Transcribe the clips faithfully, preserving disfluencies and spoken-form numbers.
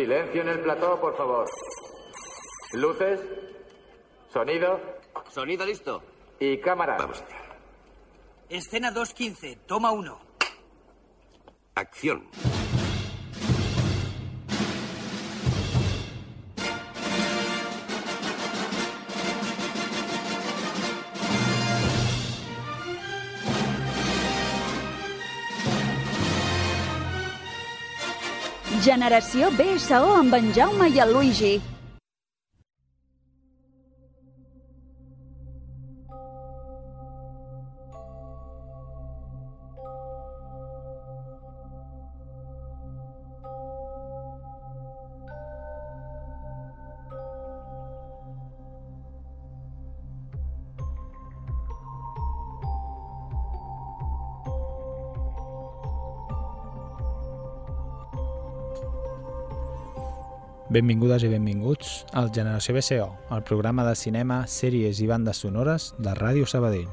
Silencio en el plató, por favor. Luces, sonido. Sonido listo. Y cámara. Vamos allá. Escena dos quince, toma uno. Acción. Generació B S O amb en Jaume i el Luigi. Benvingudes i benvinguts al Generació B S O, el programa de cinema, sèries i bandes sonores de Ràdio Sabadell.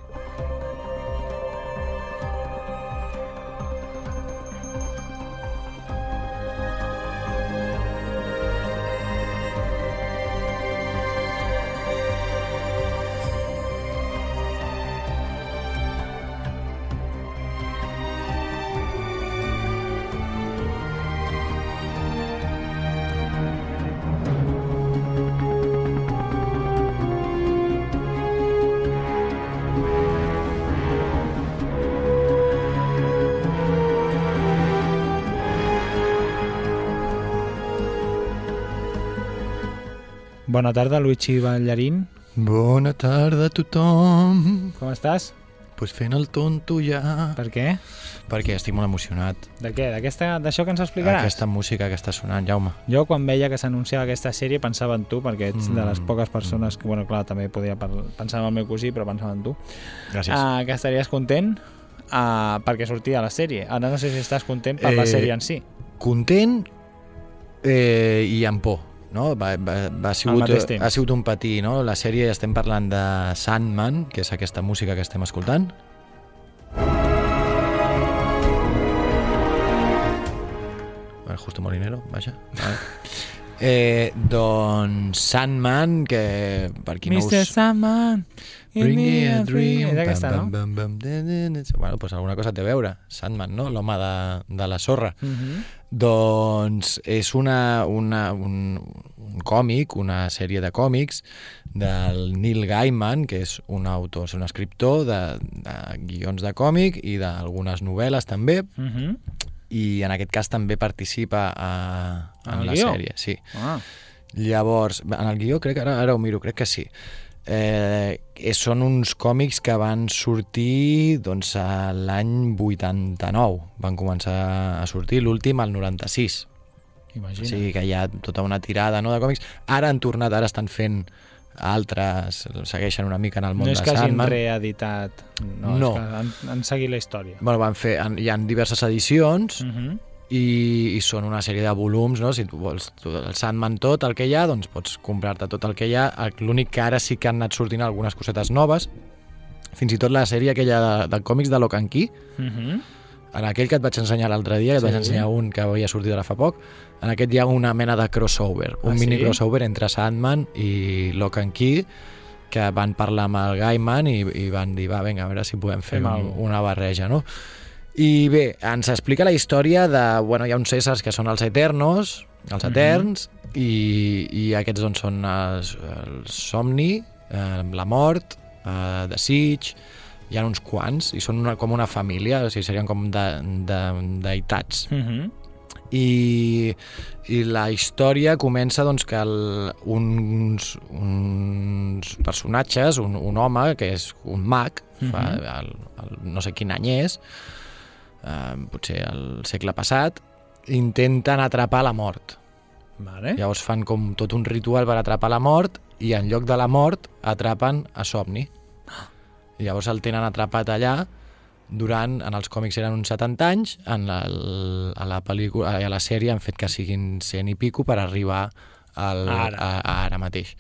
Bona tarda, Luigi Ballarín. Bona tarda a tothom. Com estàs? Pues fent el tonto ja. Per què? Perquè estic molt emocionat. De què? D'aquesta, d'això que ens explicaràs? Aquesta música que està sonant, Jaume. Jo, quan veia que s'anunciava aquesta sèrie, pensava en tu, perquè ets mm. de les poques persones que, bueno, clar, també podia pensar en el meu cosí, però pensava en tu. Gràcies. Uh, que estaries content uh, perquè sortia la sèrie. Ara no sé si estàs content per eh, la sèrie en si. Content eh, i amb por. No? Va, va, va sigut, ha sigut un patí, no? La sèrie, estem parlant de Sandman, que és aquesta música que estem escoltant. Bueno, Justo Molinero, vaja. Vale. Eh, doncs Sandman, que per qui no us... mister Sandman, bring me a dream. És aquesta, no? Bam, bam, bam, bueno, pues alguna cosa té a veure. Sandman, no? L'home de, de la sorra. Uh-huh. Doncs és una, una, un, un còmic, una sèrie de còmics del Neil Gaiman, que és un autor, és un escriptor de, de guions de còmic i d'algunes novel·les també, uh-huh. i en aquest cas també participa a, en la guió? Sèrie. Sí. Ah. Llavors, en el guió crec que ara, ara ho miro, crec que sí. Eh, són uns còmics que van sortir doncs, l'any vuitanta-nou, van començar a sortir, l'últim al noranta-sis. Imagina. O sigui que hi ha tota una tirada, no, de còmics. Ara han tornat, ara estan fent altres, segueixen una mica en el món de Sandman. No és que hagin reeditat, no, no. És que han, han seguit la història. Bueno, van fer, han, hi ha diverses edicions, uh-huh. i, i són una sèrie de volums, no? Si tu vols el Sandman tot el que hi ha, doncs pots comprar-te tot el que hi ha. L'únic que ara sí que han anat sortint algunes cosetes noves, fins i tot la sèrie aquella de, de còmics de Lock and Key, uh-huh. en aquell que et vaig ensenyar l'altre dia, que et sí. vaig ensenyar un que havia sortit ara fa poc, en aquest hi ha una mena de crossover, un ah, mini sí? crossover entre Sandman i Lock and Key, que van parlar amb el Gaiman i, i van dir, va, vinga, a veure si podem fer un, una barreja, no? I bé, ens explica la història de... Bueno, hi ha uns éssers que són els eternos, els eterns, mm-hmm. i, i aquests doncs, són els, el somni, eh, la mort, eh, desig... Hi ha uns quants, i són una, com una família, o sigui, serien com de, de, deïtats. Mm-hmm. I, I la història comença doncs, que el, uns, uns personatges, un, un home, que és un mag, mm-hmm. fa, el, el, no sé quin any és, eh, potser el segle passat, intenten atrapar la mort. Vale. Llavors fan com tot un ritual per atrapar la mort i en lloc de la mort atrapen a Somni. Llavors el tenen atrapat allà durant, en els còmics eren uns setanta anys, en la, a la pel·lícula, a la sèrie han fet que siguin cent i pico per arribar al, ara. A, a ara mateix.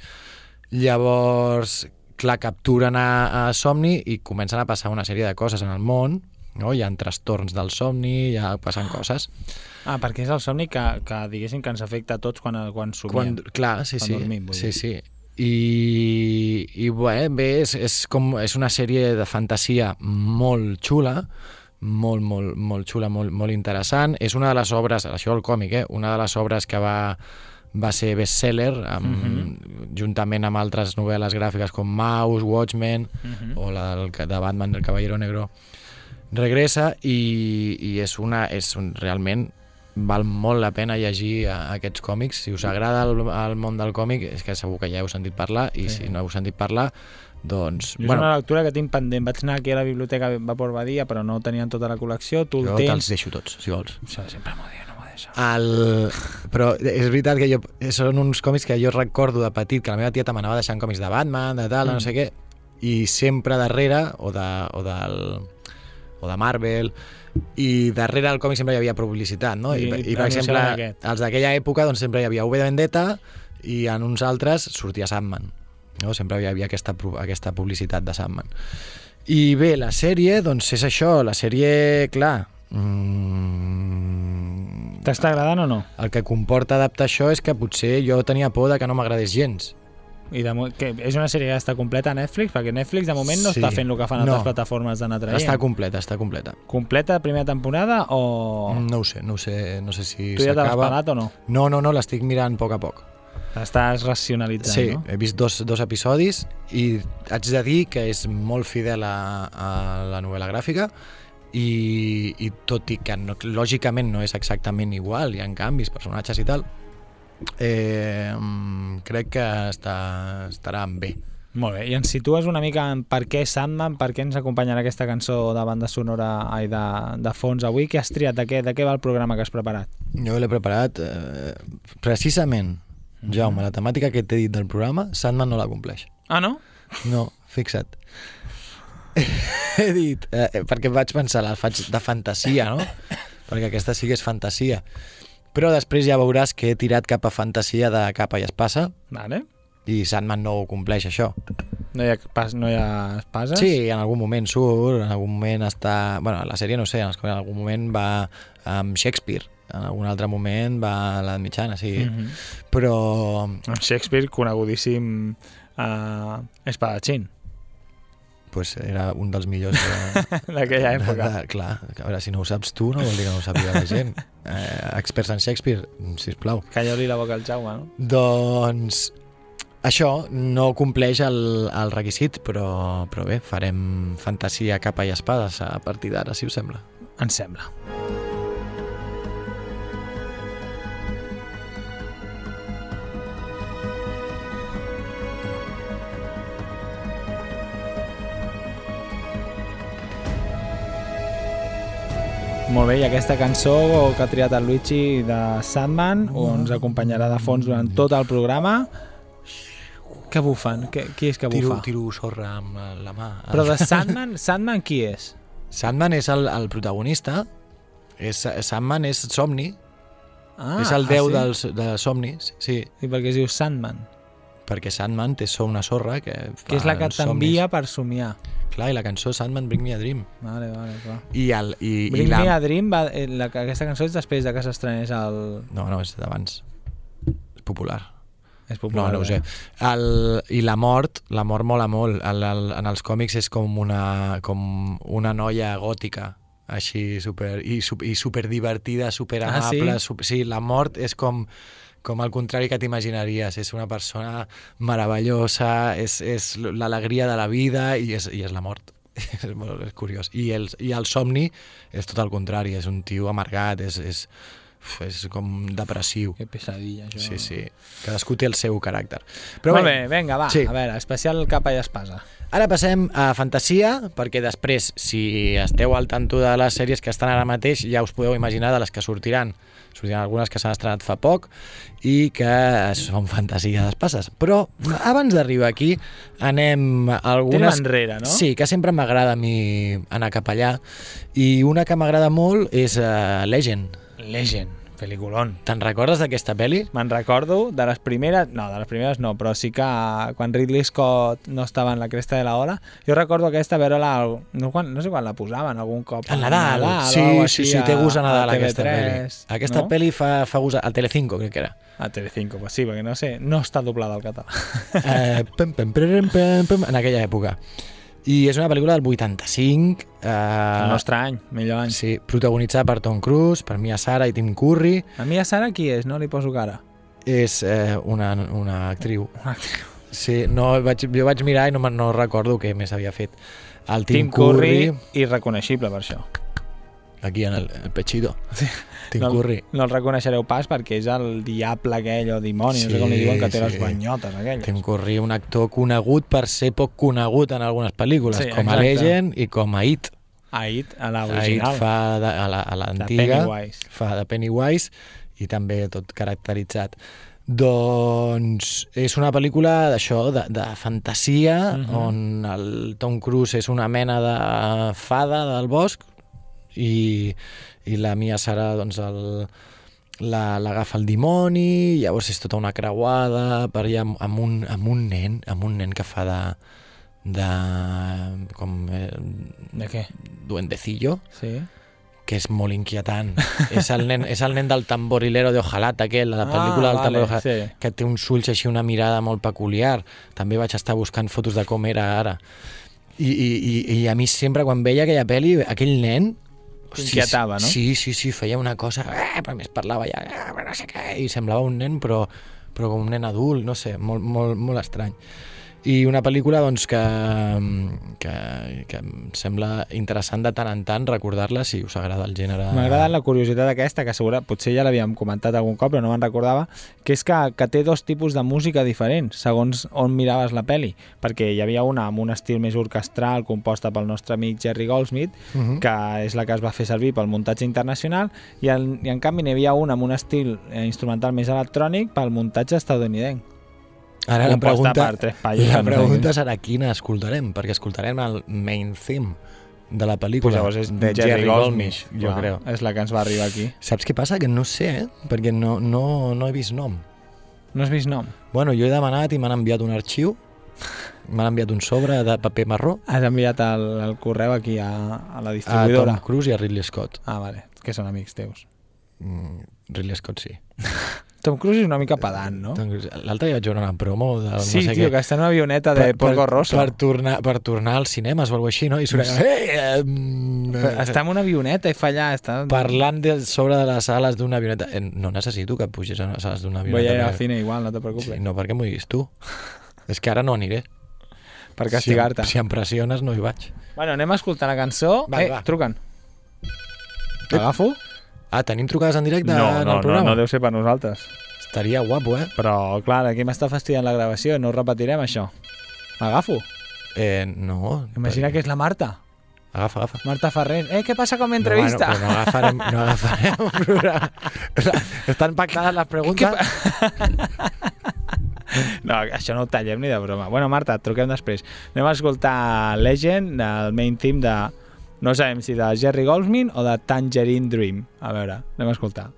Llavors, clar, capturen a, a Somni i comencen a passar una sèrie de coses en el món, no? Hi ha trastorns del somni, ja passen coses. Ah, perquè és el somni que, que diguéssim que ens afecta a tots quan, quan somiem. Quan, clar, sí, quan sí. dormim, vull sí, dir. sí. I, i bé, bé és, és, com, és una sèrie de fantasia molt xula, molt, molt, molt xula, molt, molt interessant. És una de les obres, això el còmic, eh? Una de les obres que va, va ser bestseller, amb, uh-huh. juntament amb altres novel·les gràfiques com Mouse, Watchmen, uh-huh. o la del, de Batman, del Caballero Negro Regressa, i, i és una, és un, realment val molt la pena llegir aquests còmics. Si us agrada el, el món del còmic, és que segur que ja heu sentit parlar, i sí. si no heu sentit parlar, doncs... Jo és bueno, una lectura que tinc pendent. Vaig anar aquí a la biblioteca Vapor Badia, però no tenien tota la col·lecció. Tu el jo tens... te'ls deixo tots, si vols. Això sempre m'ho diu, no m'ho deixo. El... Però és veritat que jo... són uns còmics que jo recordo de petit, que la meva tieta m'anava deixant còmics de Batman, de tal, mm. no sé què, i sempre darrere, o, de, o, del, o de Marvel... i darrere del còmic sempre hi havia publicitat, no? I, I, i per exemple, els d'aquella època doncs sempre hi havia V de Vendetta i en uns altres sortia Sandman, no? Sempre hi havia aquesta, aquesta publicitat de Sandman. I bé, la sèrie, doncs és això, la sèrie, clar... Mm, t'està agradant o no? El que comporta adaptar això és que potser jo tenia por de que no m'agradés gens. I de, que és una sèrie que està completa a Netflix, perquè Netflix de moment no sí. està fent el que fan altres no. plataformes d'anar traient. Està completa, està completa. Completa la primera temporada o...? No ho sé, no ho sé, no sé si tu ja s'acaba. t'has parat o no? No, no, no, l'estic mirant a poc a poc. Estàs racionalitzant, sí, no? Sí, he vist dos, dos episodis i haig de dir que és molt fidel a, a la novel·la gràfica i, i tot i que no, lògicament no és exactament igual, hi ha canvis, personatges i tal, Eh, crec que està, estaran bé. Molt bé, i ens situes una mica en per què Sandman, per què ens acompanyarà aquesta cançó de banda sonora ai, de, de fons avui? Què has triat? De què, de què va el programa que has preparat? Jo l'he preparat eh, precisament, mm-hmm. Jaume, la temàtica que t'he dit del programa, Sandman no la compleix. Ah, no? No, fixa't. He dit, eh, perquè vaig pensar, la faig de fantasia, no? Perquè aquesta sí que és fantasia. Però després ja veuràs que he tirat cap a fantasia de capa i espasa. Vale. I Sandman no ho compleix, això. No hi ha, pas, no hi ha espases? Sí, en algun moment surt, en algun moment està... Bueno, la sèrie no sé, en algun moment va amb Shakespeare, en algun altre moment va a l'edat mitjana, sí. Mm-hmm. Però... Shakespeare, conegudíssim uh, espadachín. Pues era un dels millors de... d'aquella època. De, clar, a veure, si no ho saps tu, no vol dir que no ho sàpiga la gent. Eh, experts en Shakespeare, sisplau. Calla-li la boca al Jaume, no? Doncs això no compleix el, el requisit, però, però bé, farem fantasia capa i espades a partir d'ara, si us sembla. Ens sembla. Molt bé, i aquesta cançó que ha triat el Luigi de Sandman oh. ens acompanyarà de fons durant tot el programa. Què bufen? Què, qui és que bufa? Tiro, tiro sorra amb la mà. Però de Sandman, Sandman qui és? Sandman és el, el protagonista. És, Sandman és somni. Ah, és el déu ah, sí? dels, de somnis. Sí. I per què es diu Sandman? Perquè Sandman té so una sorra que fa que és la que t'envia per somiar. Clar, i la cançó Sandman, Bring Me a Dream. Vale, vale, clar. I el, i, Bring i la... Me a Dream, va, la, aquesta cançó és després de que s'estrenés el... No, no, és d'abans. És popular. És popular. No, no ho sé. El, I la mort, la mort mola molt. El, el, en els còmics és com una, com una noia gòtica, així, super, i, i super divertida, super amable. Ah, sí? Super, sí, la mort és com... com al contrari que t'imaginaries, és una persona meravellosa, és, és l'alegria de la vida i és, i és la mort. és, molt, és curiós. I el, I el somni és tot el contrari, és un tio amargat, és, és, és com depressiu. Que pesadilla, això. Sí, sí. Cadascú té el seu caràcter. Però molt bé, bé, vinga, va, sí. A veure, especial capa i espasa. Ara passem a fantasia, perquè després, si esteu al tanto de les sèries que estan ara mateix, ja us podeu imaginar de les que sortiran. Sortiran algunes que s'han estrenat fa poc i que són fantasia d'espases. Però abans d'arribar aquí anem a algunes... Tenen enrere, no? Sí, que sempre m'agrada a mi anar cap allà. I una que m'agrada molt és uh, Legend. Legend. Peliculón. Te'n recordes d'aquesta pel·li? Me'n recordo de les primeres, no, de les primeres no, però sí que quan Ridley Scott no estava en la cresta de la ola, jo recordo aquesta veure-la, no, quan, no sé quan la posaven, algun cop. Al Nadal, Nadal sí, o sí, sí, té gust a Nadal aquesta T V tres, pel·li. Aquesta no? pel·li fa, fa gust al Telecinco, crec que era. A Telecinco, pues sí, perquè no sé, no està doblada al català. eh, pem, pem, pem, pem, pem, en aquella època. I és una pel·lícula del vuitanta-cinc. Eh, El nostre any, millor any. Sí, protagonitzada per Tom Cruise, per Mia Sara i Tim Curry. A Mia Sara qui és? No li poso cara. És eh, una, una actriu. Una actriu. Sí, no, vaig, jo vaig mirar i no, no recordo què més havia fet. El Tim, Tim Curry, irreconeixible per això. Aquí en el, el pechito. Sí. Tim no, Curry. No el reconeixereu pas perquè és el diable aquell o dimoni, sí, no sé com li diuen, que té sí. les guanyotes aquelles. Tim Curry, un actor conegut per ser poc conegut en algunes pel·lícules, sí, com exacte. A Legend i com a It. A It, a l'original. A It fa de, a l'antiga, fa de Pennywise i també tot caracteritzat. Doncs és una pel·lícula d'això, de, de fantasia, uh-huh. on el Tom Cruise és una mena de fada del bosc i, i la Mia Sara doncs el, la, l'agafa el dimoni, llavors és tota una creuada per allà amb, amb, un, amb un nen, amb un nen que fa de, de com eh, de què? Duendecillo. Sí. Que és molt inquietant. és, el nen, és el nen del tamborilero de Ojalata, aquell, la pel·lícula ah, del vale, tamborilero, sí. que té uns ulls així, una mirada molt peculiar. També vaig estar buscant fotos de com era ara. I, i, i, i a mi sempre, quan veia aquella pel·li, aquell nen... Inquietava, no? Sí, sí, sí, feia una cosa... Eh, però més parlava ja, eh, no sé què, i semblava un nen, però, però com un nen adult, no sé, molt, molt, molt estrany. I una pel·lícula doncs, que, que, que em sembla interessant de tant en tant recordar-la si us agrada el gènere. M'ha agradat la curiositat aquesta, que segura, potser ja l'havíem comentat algun cop, però no me'n recordava, que és que, que té dos tipus de música diferents, segons on miraves la peli, perquè hi havia una amb un estil més orquestral, composta pel nostre amic Jerry Goldsmith, uh-huh. que és la que es va fer servir pel muntatge internacional, i, el, i en canvi n'hi havia una amb un estil instrumental més electrònic pel muntatge estadounidenc. Ara la pregunta, palles, la pregunta serà quina escoltarem, perquè escoltarem el main theme de la pel·lícula pues és de Jerry, Jerry Goldsmith, jo crec. És la que ens va arribar aquí. Saps què passa? Que no sé, eh? Perquè no, no, no he vist nom. No has vist nom? Bueno, jo he demanat i m'han enviat un arxiu, m'han enviat un sobre de paper marró. Has enviat el, el correu aquí a, a la distribuïdora? A Tom Cruise i a Ridley Scott. Ah, vale, que són amics teus. Mm, Ridley Scott sí. Tom Cruise és una mica pedant, no? L'altre dia vaig veure una promo de no sí, sé tio, què. que està en una avioneta de Porco Rosso. Per tornar, per tornar als cinemes o alguna així, no? I surt, hey, um, està en una avioneta i fa allà... Està... Parlant de, sobre de les ales d'una avioneta. No necessito que puges a les ales d'una avioneta. Voy a ir al cine igual, no te preocupes. Sí, no, perquè m'ho diguis tu. És que ara no aniré. Per castigar-te. Si, si em pressiones no hi vaig. Bueno, anem a escoltar la cançó. Va, eh, va. truquen. L'agafo? Ah, tenim trucades en directe no, en no, el programa? No, no deu ser per nosaltres. Estaria guapo, eh? Però, clar, aquí m'està fastidiant la gravació, no ho repetirem, això. M'agafo? Eh, no. Imagina que és la Marta. Agafa, agafa. Marta Ferrer. Eh, què passa con mi entrevista? No, bueno, no agafarem, no agafarem un programa. Estan pactades les preguntes? No, això no ho tallem ni de broma. Bueno, Marta, et truquem després. Anem a escoltar Legend, el main theme de... No sabem si de Jerry Goldsmith o de Tangerine Dream. A veure, anem a escoltar.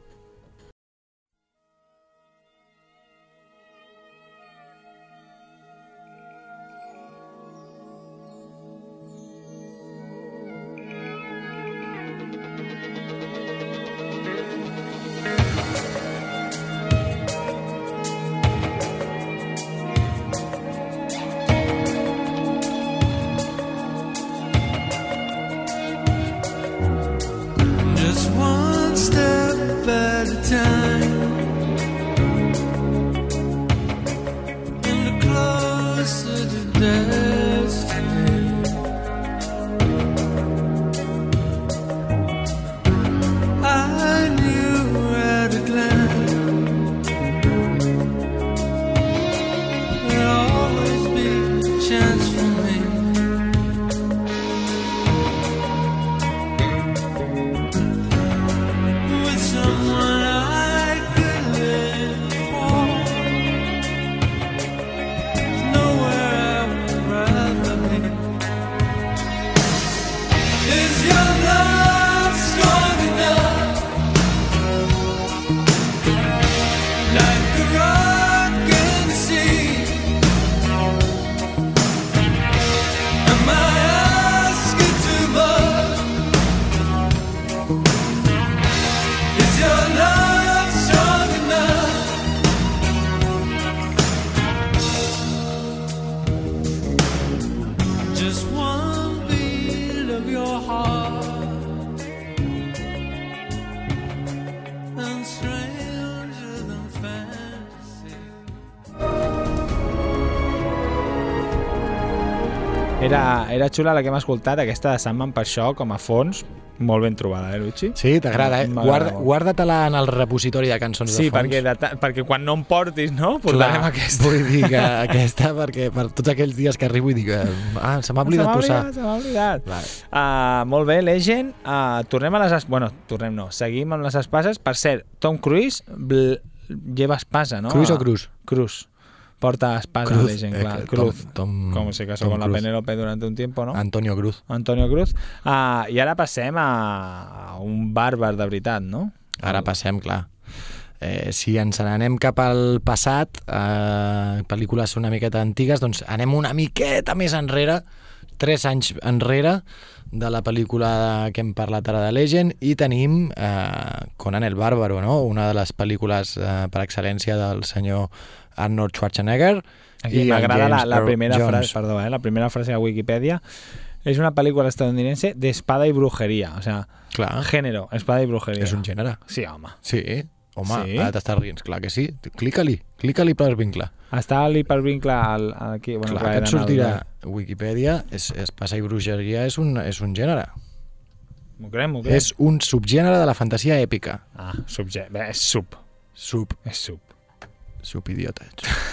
Era, era xula la que hem escoltat, aquesta de Sandman, per això, com a fons, molt ben trobada, eh, Luigi? Sí, t'agrada, eh? M'agrada Guarda, molt. guarda-te-la en el repositori de cançons Sí, de fons. perquè, de, ta- perquè quan no em portis, no? Portarem aquesta. Vull dir que aquesta, perquè per tots aquells dies que arribo i dic, ah, se m'ha oblidat posar. Se m'ha oblidat. Vale. Uh, molt bé, Legend. Uh, tornem a les... Es... Bueno, tornem no. Seguim amb les espases. Per cert, Tom Cruise bl... lleva espasa, no? Cruise o Cruz? Cruz. Porta espasa, Cruz, Legend, eh, clar. que Cruz. Tom- Tom- Como se casó Tom con la Cruise. Penélope durante un tiempo, ¿no? Antonio Cruz. Antonio Cruz. Uh, I ara passem a, a un bàrbar de veritat, no? Ara passem, clar. Eh, si ens n'anem cap al passat, eh, pel·lícules una miqueta antigues, doncs anem una miqueta més enrere, tres anys enrere, de la pel·lícula que hem parlat ara de Legend, i tenim eh, Conan el Bàrbaro, no? Una de les pel·lícules eh, per excel·lència del senyor Arnold Schwarzenegger. Aquí i el m'agrada la, James la Earl primera Jones. frase, perdó, eh, la primera frase de Wikipedia. Es una película estadounidense de espada y brujería, o sea, Clar, género, espada y brujería. és un gènere. Sí, home. Sí, home, Sí? ara t'estàs rient, clar que sí. Clica-li, clica-li per vincle. Està l'hipervincle al, al, aquí. Bueno, Clar que et era en el- sortirà Wikipedia, és, espasa i bruixeria és un, és un gènere. M'ho crec, m'ho crec. És un subgènere de la fantasia èpica. Ah, subge... Bé, és sub. Sub, És sub. subidiota.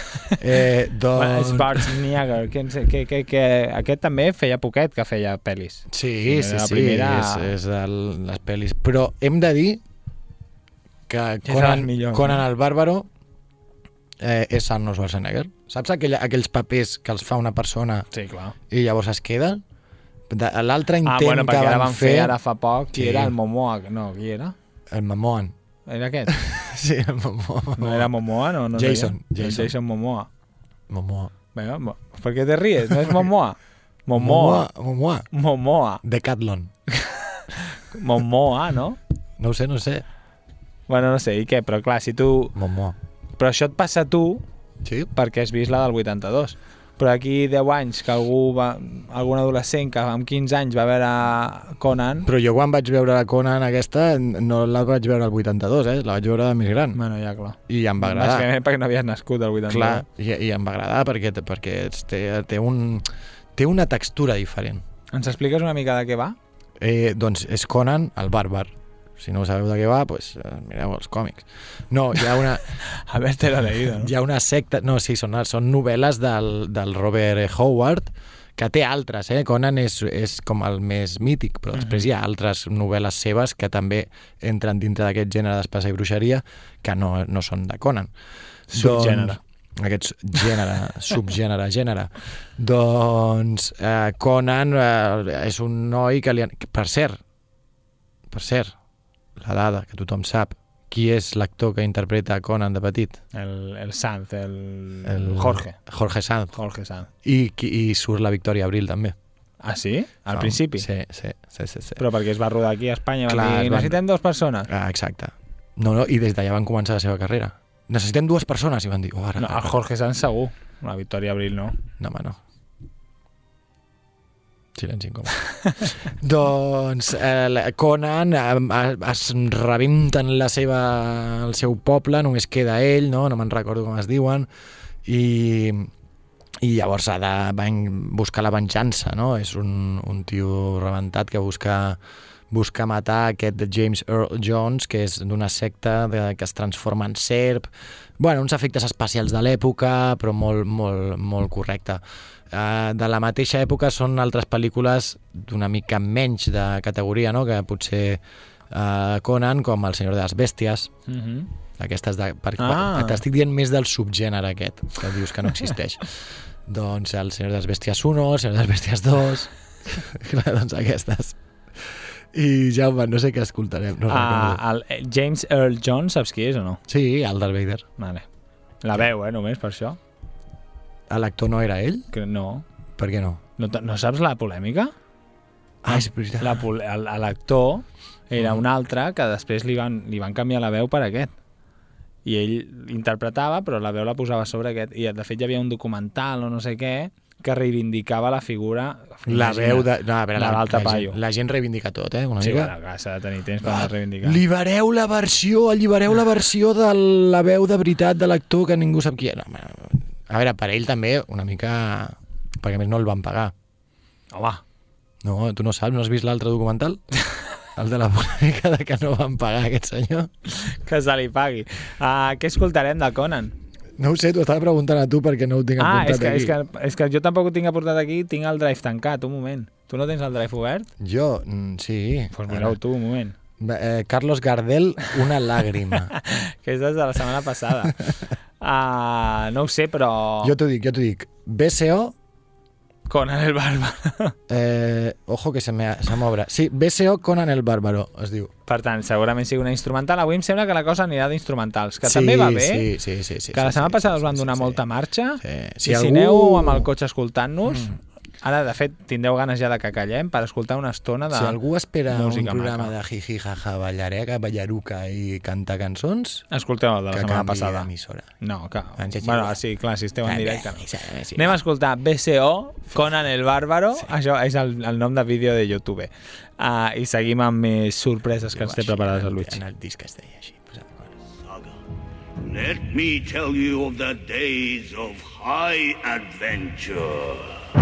eh, Bueno, és doncs... Schwarzenegger, que, que, que, que aquest també feia poquet que feia pel·lis. Sí, sí, la sí, primera- és, és de les pel·lis. Però hem de dir que És de Conan, les millors, Conan no? el Bàrbaro eh, és Arnold Schwarzenegger. Saps aquell, aquells papers que els fa una persona Sí, clar. i llavors es queden? De- L'altre intent Ah, bueno, que perquè ara van van fer, fer... ara fa poc, qui Sí. era el Momoa? No, qui era? El Momoan. Era aquest? Sí, el Momoa. No era Momoa, no? no Jason, deia? Jason. Jason Momoa. Momoa. Venga, mo- ¿por qué te ríes? No es Momoa. Momoa. Momoa. Momoa. Decathlon. Momoa, no? No ho sé, no ho sé. Bueno, no sé, i què? Però clar, si tu... Momoa. Però això et passa a tu Sí? perquè has vist la del vuitanta-dos. Però aquí deu anys que algú va, algun adolescent que amb quinze anys va veure Conan... Però jo quan vaig veure la Conan aquesta no la vaig veure al vuitanta-dos, eh? La vaig veure de més gran. Bueno, ja, clar. I em va agradar. Bàsicament perquè no havies nascut el vuitanta-dos. Clar, i, i em va agradar perquè, perquè té, té, un, té una textura diferent. Ens expliques una mica de què va? Eh, doncs és Conan el bàrbar. Si no sabeu de què va, doncs eh, mireu els còmics. No, hi ha una... Haver-te lo leído, no? Hi ha una secta... No, sí, són, són novel·les del, del Robert Howard, que té altres, eh? Conan és, és com el més mític, però després hi ha altres novel·les seves que també entren dintre d'aquest gènere d'espasa i bruixeria, que no, no són de Conan. Subgènere. Doncs, aquest gènere, subgènere, gènere. Doncs eh, Conan eh, és un noi que li... Han... Per cert, per cert, la dada que tothom sap, qui és l'actor que interpreta Conan de petit? El, el Sanz, el, El Jorge. Jorge Sanz. Jorge Sanz. I, i surt la Victòria Abril també. Ah, sí? Al No, principi? Sí, sí, sí, sí, sí. Però perquè es va rodar aquí a Espanya. Clar, Clar, es dir, van- necessitem dues persones. Ah, exacte. No, no, i des d'allà van començar la seva carrera. Necessitem dues persones, i van dir, oh, ara, No, ara, el Jorge Sanz segur. La Victòria Abril no. No, home, no. Silenci incòmode. Doncs eh, la- Conan eh, es rebenten la seva, el seu poble, només queda ell, no, no me'n recordo com es diuen, i, i llavors ha de va en- buscar la venjança, no? És un, un tio rebentat que busca busca matar aquest James Earl Jones, que és d'una secta de, que es transforma en serp. Bueno, uns efectes especials de l'època, però molt, molt, molt correcte. Uh, de la mateixa època són altres pel·lícules d'una mica menys de categoria, no? Que potser uh, Conan, com El senyor de les bèsties, Uh -huh. aquestes de... Per, Ah. T'estic dient més del subgènere aquest, que dius que no existeix. Doncs El senyor de les bèsties uno, El senyor de les bèsties dos... Clar, doncs aquestes. I Jaume, no sé què escoltarem. No Ah, recordo. el James Earl Jones, saps qui és o no? Sí, el Darth Vader. Vale. La veu, eh, només per això. L'actor no era ell? Que no. Per què no? No, te- no saps la polèmica? Ah, és veritat. La pol- el- L'actor era un altre que després li van, li van canviar la veu per aquest. I ell interpretava, però la veu la posava sobre aquest. I de fet hi havia un documental o no sé què que reivindicava la figura... La veu de... No, a veure, la la, d'Alta la, Paio. gent, la gent reivindica tot, eh? Una Sí, mica. bueno, clar, s'ha de tenir temps per reivindicar. Libereu la versió, allibereu la versió de la veu de veritat de l'actor que ningú sap qui és. No, home, a veure, per ell també una mica... Perquè a més no el van pagar. Home. No, tu no saps, no has vist l'altre documental? El de la polèmica de que no van pagar aquest senyor. Que se li pagui. Uh, què escoltarem de Conan? No ho sé, t'ho estava preguntant a tu perquè no ho tinc ah, apuntat és que, aquí. És que, és que jo tampoc ho tinc apuntat aquí, tinc el drive tancat, un moment. Tu no tens el drive obert? Jo, mm, sí. Doncs pues mireu tu, un moment. Eh, Carlos Gardel, una làgrima. Que és des de la setmana passada. uh, no ho sé, però... Jo t'ho dic, jo t'ho dic. B C O... Conan el Bárbaro. Eh, ojo que se m'obre. Sí, B C O Conan el Bárbaro, es diu. Per tant, segurament sigui una instrumental. Avui em sembla que la cosa anirà d'instrumentals, que sí, també va bé. Sí, sí, sí. sí que la setmana sí, passada sí, us van donar sí, molta sí. marxa. Sí. Si, si algú... aneu amb el cotxe escoltant-nos... Mm. Ara, de fet, tindreu ganes ja de que callem per escoltar una estona de Si algú espera un programa maca. de jiji, jaja, ballareca, ballaruca i cantar cançons... Escolteu el de la que setmana canvi passada. d'emissora. No, que... Sí, sí, bueno, sí. sí, clar, si esteu en directe. No. Sí, sí, Anem a escoltar B C O, Conan el Bárbaro. Sí. Això és el, el nom de vídeo de YouTube. Uh, I seguim amb més sorpreses que ens té preparades el Luigi. En el disc es deia així. Saga. Let me tell you of the days of high adventure.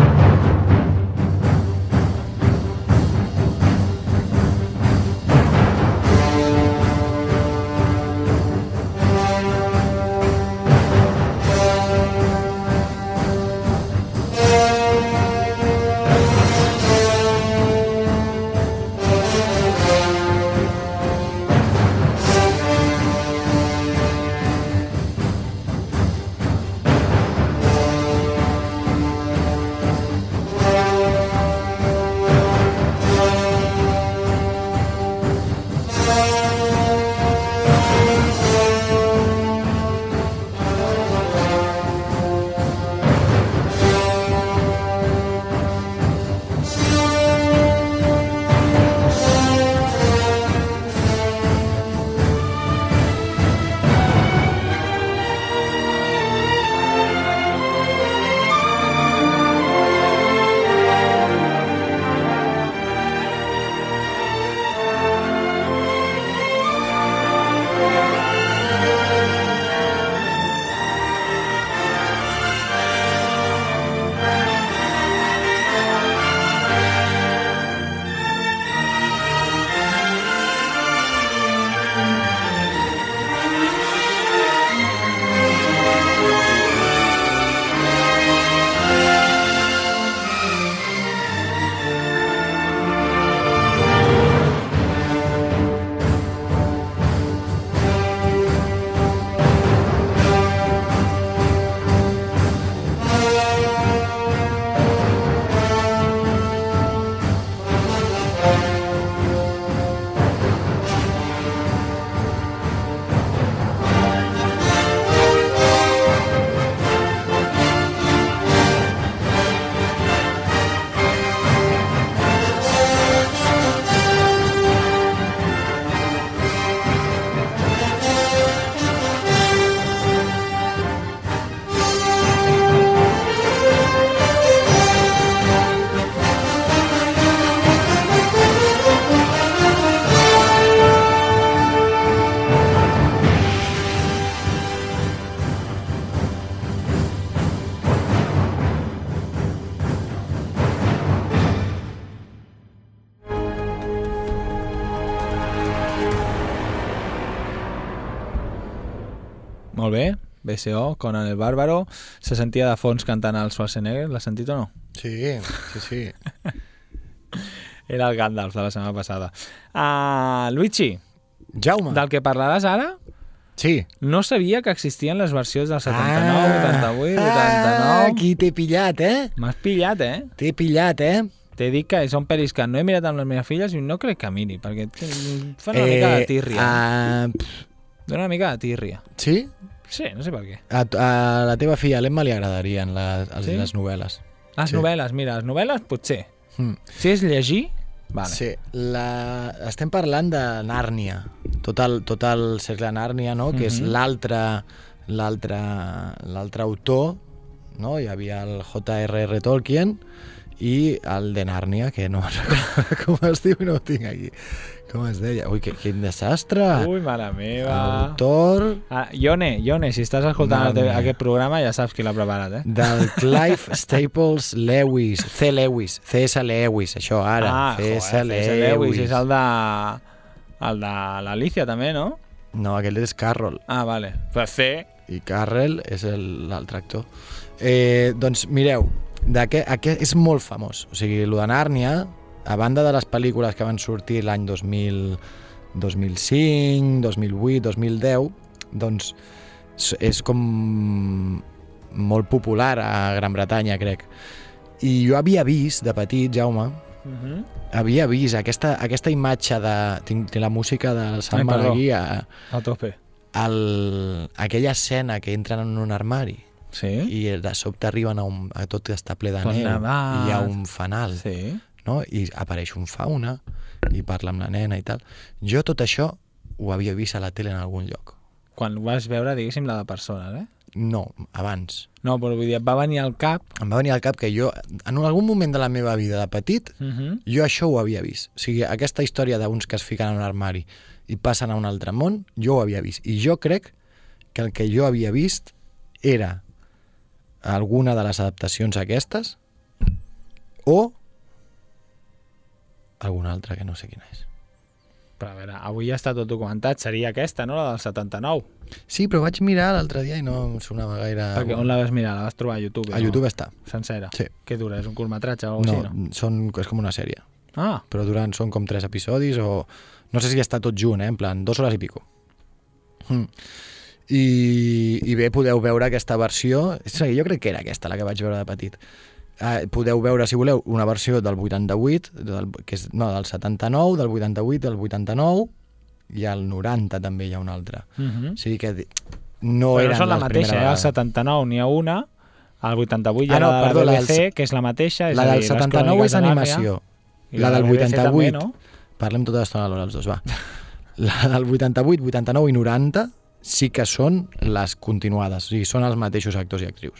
Molt bé, B C O, Conan el Bárbaro. Se sentia de fons cantant el Schwarzenegger, l'has sentit o no? Sí, sí, sí. Era el Gandalf de la setmana passada. Uh, Luigi, Jaume. del que parlaràs ara, Sí. no sabia que existien les versions del setanta-nou, Ah, vuitanta-vuit, vuitanta-nou... Aquí t'he pillat, eh? M'has pillat, eh? T'he pillat, eh? T'he dit que són pel·lis que no he mirat amb les meves filles i no crec que miri, perquè fan una mica de tírria. Uh, pff, Dóna una mica de tírria. sí? Sí, no sé per què. A, a la teva filla, a l'Emma, li agradarien les, les, Sí? les novel·les. Les Sí. novel·les, mira, les novel·les potser. Mm. Si és llegir, vale. Sí, la... estem parlant de Nàrnia, tot el, tot el cercle Nàrnia, no? Que és Mhm. l'altre l'altre l'altre autor, no? Hi havia el J R R Tolkien i el de Nàrnia, que no me'n recordo com es diu i no ho tinc aquí. Com es deia? Ui, que, quin desastre! Ui, mare meva! Autor... Ah, Ione, Ione, si estàs escoltant el, aquest programa ja saps qui l'ha preparat, eh? Del Clive Staples Lewis, C. Lewis, C S. Lewis, això ara, ah, C S. joder, Lewis. C S. Lewis. És el de... el de l'Alicia, també, no? No, aquell és Carroll. Ah, vale. Però C... I Carroll és l'altre actor. Eh, doncs mireu, aquest, aquest és molt famós. O sigui, el de Nàrnia, a banda de les pel·lícules que van sortir l'any dos mil, dos mil cinc, dos mil vuit, dos mil deu, doncs és com molt popular a Gran Bretanya, crec. I jo havia vist, de petit, Jaume, uh-huh. havia vist aquesta, aquesta imatge de... Tinc, tinc la música del Sant Malaguí a, a tope. El, aquella escena que entren en un armari sí? i de sobte arriben a, un, a tot està ple de neu i hi ha un fanal. Sí. No? I apareix un fauna i parla amb la nena i tal. Jo tot això ho havia vist a la tele en algun lloc. Quan ho vas veure, diguéssim, la de persones, eh? No, abans. No, però vull dir, et va venir al cap... Em va venir al cap que jo, en algun moment de la meva vida de petit, uh-huh. jo això ho havia vist. O sigui, aquesta història d'uns que es fiquen en un armari i passen a un altre món, jo ho havia vist. I jo crec que el que jo havia vist era alguna de les adaptacions aquestes o alguna altra que no sé quina és. Però a veure, avui ja està tot documentat. Seria aquesta, no? La del setanta-nou. Sí, però vaig mirar l'altre dia i no em sonava gaire... Perquè on la vas mirar? La vas trobar a YouTube? A no? YouTube està. Sencera? Sí. Què dura? És un curtmetratge o no, així, no? Són, és com una sèrie. Ah. Però duran, són com tres episodis o... No sé si està tot junt, eh? En plan, dues hores i pico. Mm. I, I bé, podeu veure aquesta versió... Jo crec que era aquesta, la que vaig veure de petit. Eh, podeu veure, si voleu, una versió del vuitanta-vuit, del, que és, no, del setanta-nou, del vuitanta-vuit, del vuitanta-nou, i al noranta també hi ha una altra. Uh-huh. O sigui que no però eren no són la les mateixa, eh? Al setanta-nou n'hi ha una, al vuitanta-vuit hi ha ah, no, la de la B B C, la del... que és la mateixa. És la del dir, setanta-nou és animació. I la, la del vuitanta-vuit... També, no? Parlem tota l'estona alhora els dos, va. La del vuitanta-vuit, vuitanta-nou i noranta sí que són les continuades, o sigui, són els mateixos actors i actrius.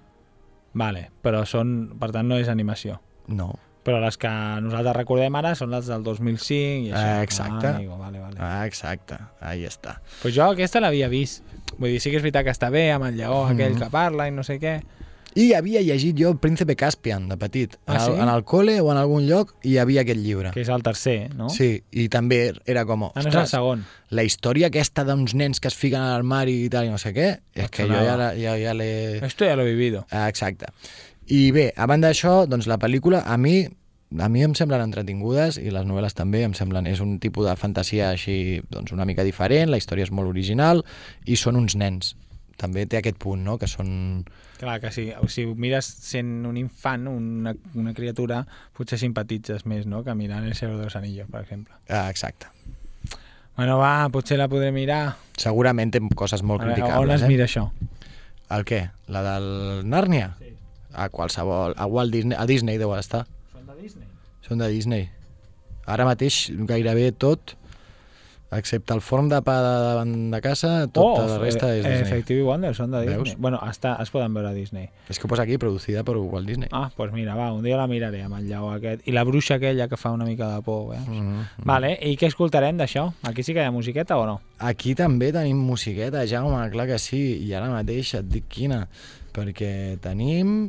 Vale, però són, per tant no és animació. No. Però les que nosaltres recordem ara són les del dos mil cinc i això. Ah, exacte. Ah, amigo, vale, vale. Ah, exacte, ahí està. Pues jo aquesta l'havia vist. Vull dir, sí que és veritat que està bé amb el lleó mm. aquell que parla i no sé què. I havia llegit jo Príncipe Caspian, de petit. Ah, sí? En el, en el col·le o en algun lloc hi havia aquest llibre. Que és el tercer, no? Sí, i també era com... Ah, no és el segon. La història aquesta d'uns nens que es fiquen a l'armari i tal i no sé què, és que jo ja, ja, ja l'he... Esto ja l'he vivido. Ah, exacte. I bé, a banda d'això, doncs la pel·lícula a mi a mi em semblen entretingudes i les novel·les també em semblen... És un tipus de fantasia així doncs una mica diferent, la història és molt original i són uns nens. També té aquest punt, no?, que són... Clar, que si, si ho mires sent un infant, una, una criatura, potser simpatitzes més, no?, que mirant El Señor de los Anillos, per exemple. Ah, exacte. Bueno, va, potser la podré mirar. Segurament té coses molt criticables. On es eh? mira això? El què? La del Nàrnia? Sí. A qualsevol... A Walt Disney, a Disney deu estar. Són de Disney? Són de Disney. Ara mateix gairebé tot... excepte el forn de pa de davant de casa, tota oh, la resta és Disney. Effective Wonder són de Disney. Veus? Bueno, està, es poden veure a Disney. És que ho posa aquí, producida per Walt Disney. Ah, doncs pues mira, va, un dia la miraré amb el lleó aquest. I la bruixa aquella que fa una mica de por, veus? Mm -hmm. Vale, i què escoltarem d'això? Aquí sí que hi ha musiqueta o no? Aquí també tenim musiqueta, Jaume, clar que sí. I ara mateix et dic quina. Perquè tenim...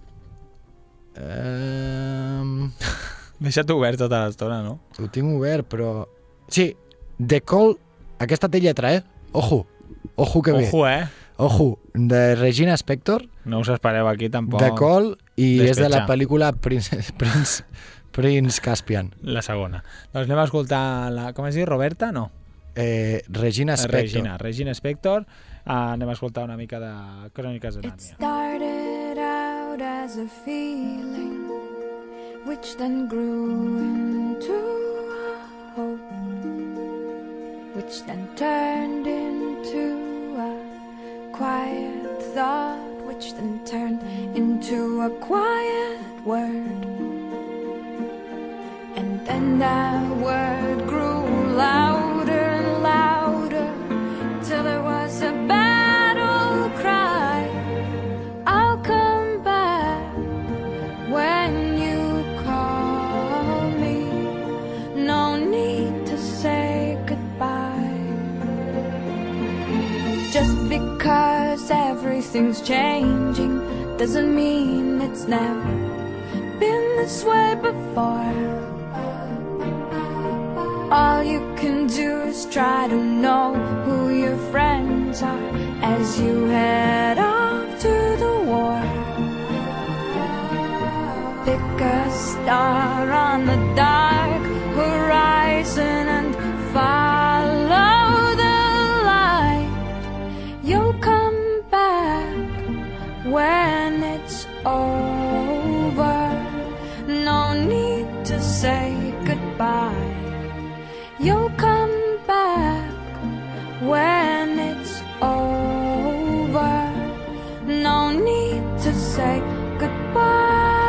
Eh... Deixa't obert tota l'estona, no? Ho tinc obert, però... Sí, The Call, aquesta té lletra, eh? Ojo, ojo que bé. Ojo, eh? Ojo, de Regina Spektor. No us espereu aquí tampoc. The Call, i Despetxar. És de la pel·lícula Prince, Prince, Prince Caspian. La segona. Doncs anem a escoltar, la, com es diu, Roberta? No. Eh, Regina Spektor. Regina, Regina Spektor. Uh, anem a escoltar una mica de Cròniques de Nàrnia. It started out as a feeling which then grew into a hope, which then turned into a quiet thought, which then turned into a quiet word. And then that word grew louder and louder till it was a battle cry. I'll come back when you Just because everything's changing doesn't mean it's never been this way before. All you can do is try to know who your friends are as you head off to the war. Pick a star on the dark horizon and follow the light. You'll come back when it's over. No need to say goodbye. You'll come back when it's over. No need to say goodbye.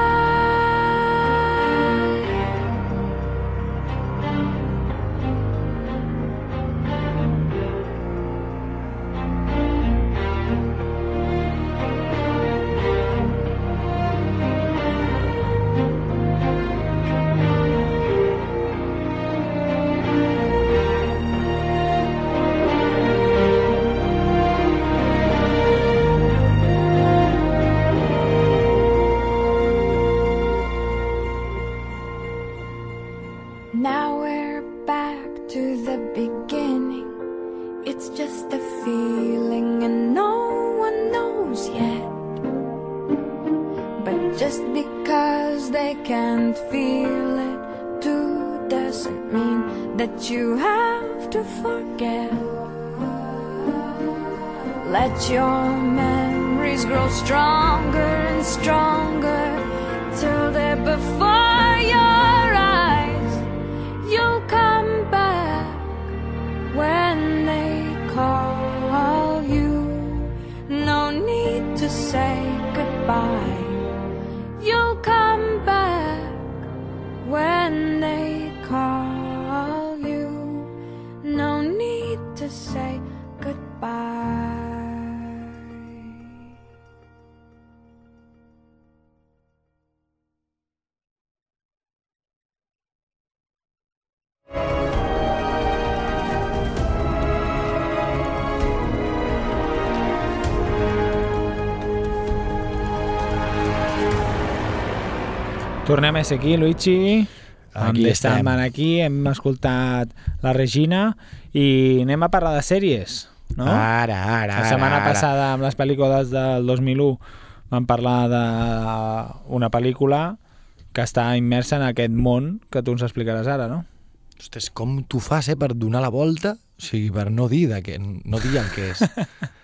Now we're back to the beginning. It's just a feeling and no one knows yet. But just because they can't feel it too doesn't mean that you have to forget. Let your memories grow stronger and stronger till they're before your eyes. You'll come back when they call you. No need to say goodbye. You'll come back when they call you. No need to say goodbye. Tornem a ser aquí, Luigi. Aquí estem. Estem aquí, hem escoltat la Regina i anem a parlar de sèries, no? Ara, ara, La setmana ara, passada, amb les pel·lícules del dos mil u, vam parlar d'una pel·lícula que està immersa en aquest món que tu ens explicaràs ara, no? Ostres, com tu fas, eh, per donar la volta? O sigui, per no dir de què, no dir el que és.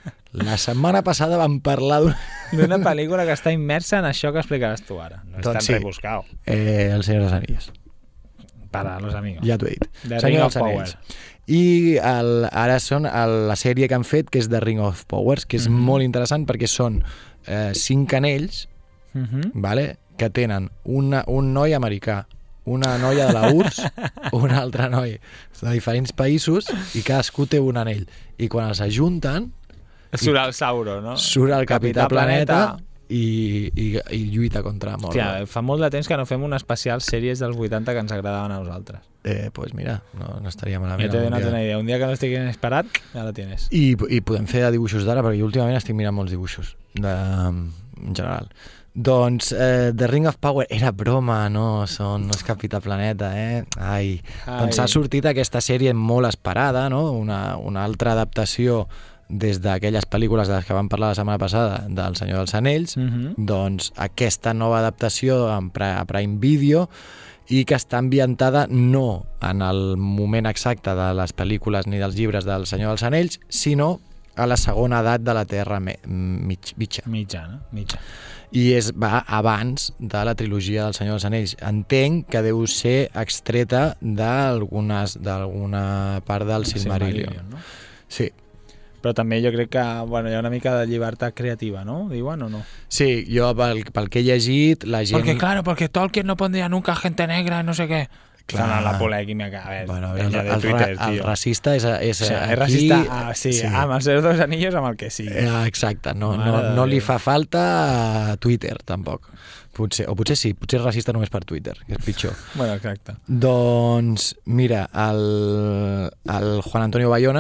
La setmana passada vam parlar d'una... D'una pel·lícula que està immersa en això que explicaràs tu ara. No és Doncs tan sí. rebuscado. Eh, el Senyor dels Anillos. Para los amigos. Ja t'ho he dit. The Senyor Ring of dels Power. Anells. I el, ara són el, la sèrie que han fet, que és The Ring of Powers, que és Mhm. molt interessant perquè són eh, cinc anells, Mhm. vale? Que tenen una, un noi americà, una noia de la U R S S, un altre noi de diferents països i cadascú té un anell. I quan els ajunten, Surt el Sauro, no? surt el Capità, Capità Planeta, Planeta. i, i, i lluita contra Mordor. Hòstia, fa molt de temps que no fem un especial sèries dels vuitanta que ens agradaven a nosaltres. Eh, pues mira, no, no estaria Ja malament. t'he algun donat dia. una idea. Un dia que no estiguin esperat, ja la tienes. I, I podem fer de dibuixos d'ara, perquè jo últimament estic mirant molts dibuixos, de, en general. Doncs eh, The Ring of Power era broma, no, són, no és Capità Planeta, eh? Ai. Ai. Doncs ha sortit aquesta sèrie molt esperada, no? Una, una altra adaptació des d'aquelles pel·lícules de les que vam parlar la setmana passada del Senyor dels Anells, Mhm. doncs aquesta nova adaptació en Pri- a Prime Video i que està ambientada no en el moment exacte de les pel·lícules ni dels llibres del Senyor dels Anells, sinó a la segona edat de la Terra me, mig, mitja. Mitjana, mitja. I és, va abans de la trilogia del Senyor dels Anells. Entenc que deu ser extreta d'algunes d'alguna part del Silmarillion. Silmarillion, no? Sí. Però també jo crec que bueno, hi ha una mica de llibertat creativa, ¿no? Diuen o no? Sí, jo pel, pel que he llegit, la gent... Porque claro, porque Tolkien no pondría nunca gente negra, no sé qué. Clar. Clar. La polèmica que... A ver, Bueno, el, el, de el, Twitter, ra- el tio. racista és, és O sigui, aquí... és racista, ah, sí, sí. amb els seus dos anillos, amb el que sigui. Eh, Exacte, no, Mare no, de no li Déu. fa falta a Twitter, tampoc. Potser, o potser sí, potser és racista només per Twitter, que és pitjor. Bueno, exacte. Doncs, mira, el, el Juan Antonio Bayona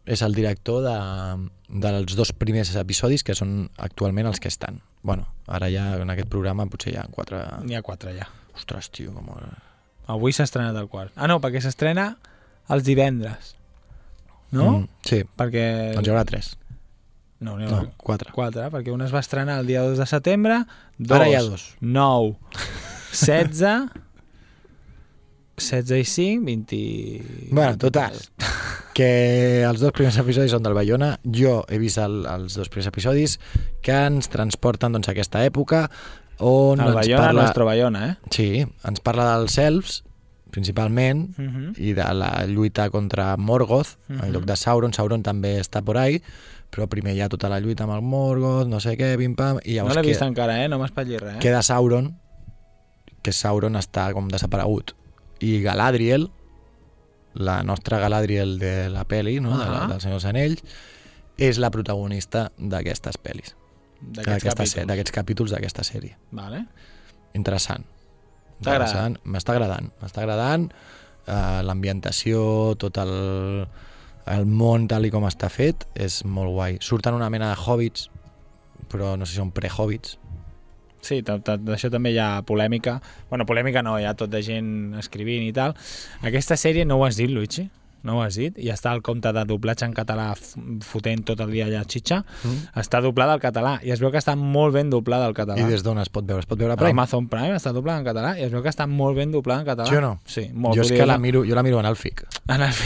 és el director de, dels dos primers episodis, que són actualment els que estan. Bueno, ara ja en aquest programa potser hi ha quatre... N'hi ha quatre ja. Ostres, tio, com... Avui s'ha estrenat el quart. Ah, no, perquè s'estrena els divendres. No? Mm, sí. Perquè... Doncs hi haurà tres. No, n'hi No, haurà quatre. quatre, perquè un es va estrenar el dia dos de setembre, dos, Ara hi ha dos. nou, setze, setze i cinc, vint... Bueno, total, que els dos primers episodis són del Bayona. Jo he vist el, els dos primers episodis que ens transporten doncs, a aquesta època on El ens Bayona, parla... nostre Bayona, eh? Sí, ens parla dels elfs, principalment, Uh -huh. i de la lluita contra Morgoth, Uh -huh. en lloc de Sauron. Sauron també està por ahí, però primer hi ha tota la lluita amb el Morgoth, no sé què, pim-pam, i No llavors l'he vist queda, encara, eh? No m'espatlli res, eh? queda Sauron, que Sauron està com desaparegut, i Galadriel, la nostra Galadriel de la peli, no? de la, Ah. del Senyor dels Anells, és la protagonista d'aquestes pel·lis, D'aquests d'aquesta se- capítols. d'aquests capítols d'aquesta sèrie. Vale. Interessant. T'ha agradat? Interessant. M'està agradant. M'està agradant uh, l'ambientació, tot el, el món tal i com està fet, és molt guai. Surten una mena de hobbits, però no sé si són pre-hobbits. Sí, t- t- d'això també hi ha polèmica. Bueno, polèmica no, hi ha tot de gent escrivint i tal. Aquesta sèrie no ho has dit, Luigi? No ho has dit? I està el compte de doblatge en català f- fotent tot el dia allà a xitxa. Mm. Està doblada al català i es veu que està molt ben doblada al català. I des d'on es pot veure? Es pot veure a A Prime? Amazon Prime està doblada en català i es veu que està molt ben doblada en català. Sí o no? Sí, molt. Jo és Vull que dir, la miro, jo la miro en el F I C. En el...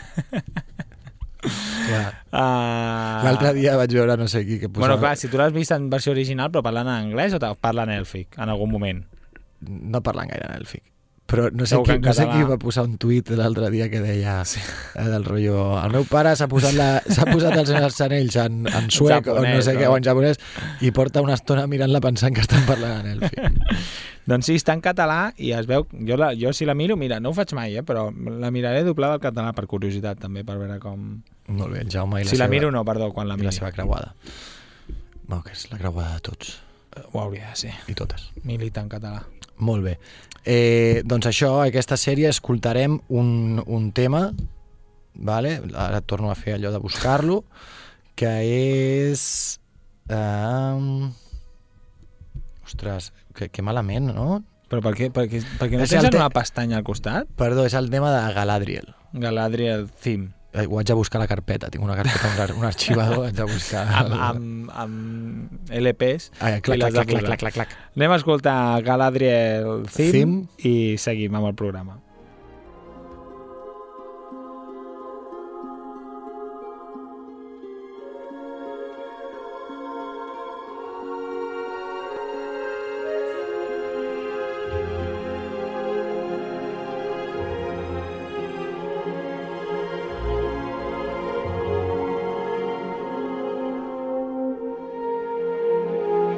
Clar. Uh... L'altre dia vaig veure no sé qui que posava... Bueno, clar, si tu l'has vist en versió original, però parlant en anglès o te parlen en èlfic en algun moment? No parlen gaire en el F I C. Però no sé, Segur que qui, en no sé català. qui va posar un tuit l'altre dia que deia sí. eh, del rotllo, el meu pare s'ha posat, la, s'ha posat els seus anells en, en suec o no japonès, sé què, no? o en japonès, i porta una estona mirant-la pensant que estan parlant en èlfic. Doncs sí, està en català i es veu... Jo, la, jo si la miro, mira, no ho faig mai, eh, però la miraré doblada al català per curiositat també, per veure com... Molt bé, el Jaume i la Si la seva, miro, no, perdó, quan la i la miri. seva creuada. Bueno, que és la creuada de tots Ho hauria de ser. i totes. Milita en català. Molt bé. Eh, doncs això, aquesta sèrie escoltarem un, un tema, vale? Ara torno a fer allò de buscar-lo, que és... Um... Ostres, que, que malament, no? Però per què, per què, per què no És tens el te- una pestanya al costat? Perdó, és el tema de Galadriel. Galadriel Theme. Eh, Ho haig de buscar a la carpeta, tinc una carpeta, un, ar- un arxivador, haig de buscar... Amb, amb, amb L Ps Ah, clac, i les clac, de clac, clac, posar. clac, clac. Anem a escoltar Galadriel Theme, Theme. i seguim amb el programa.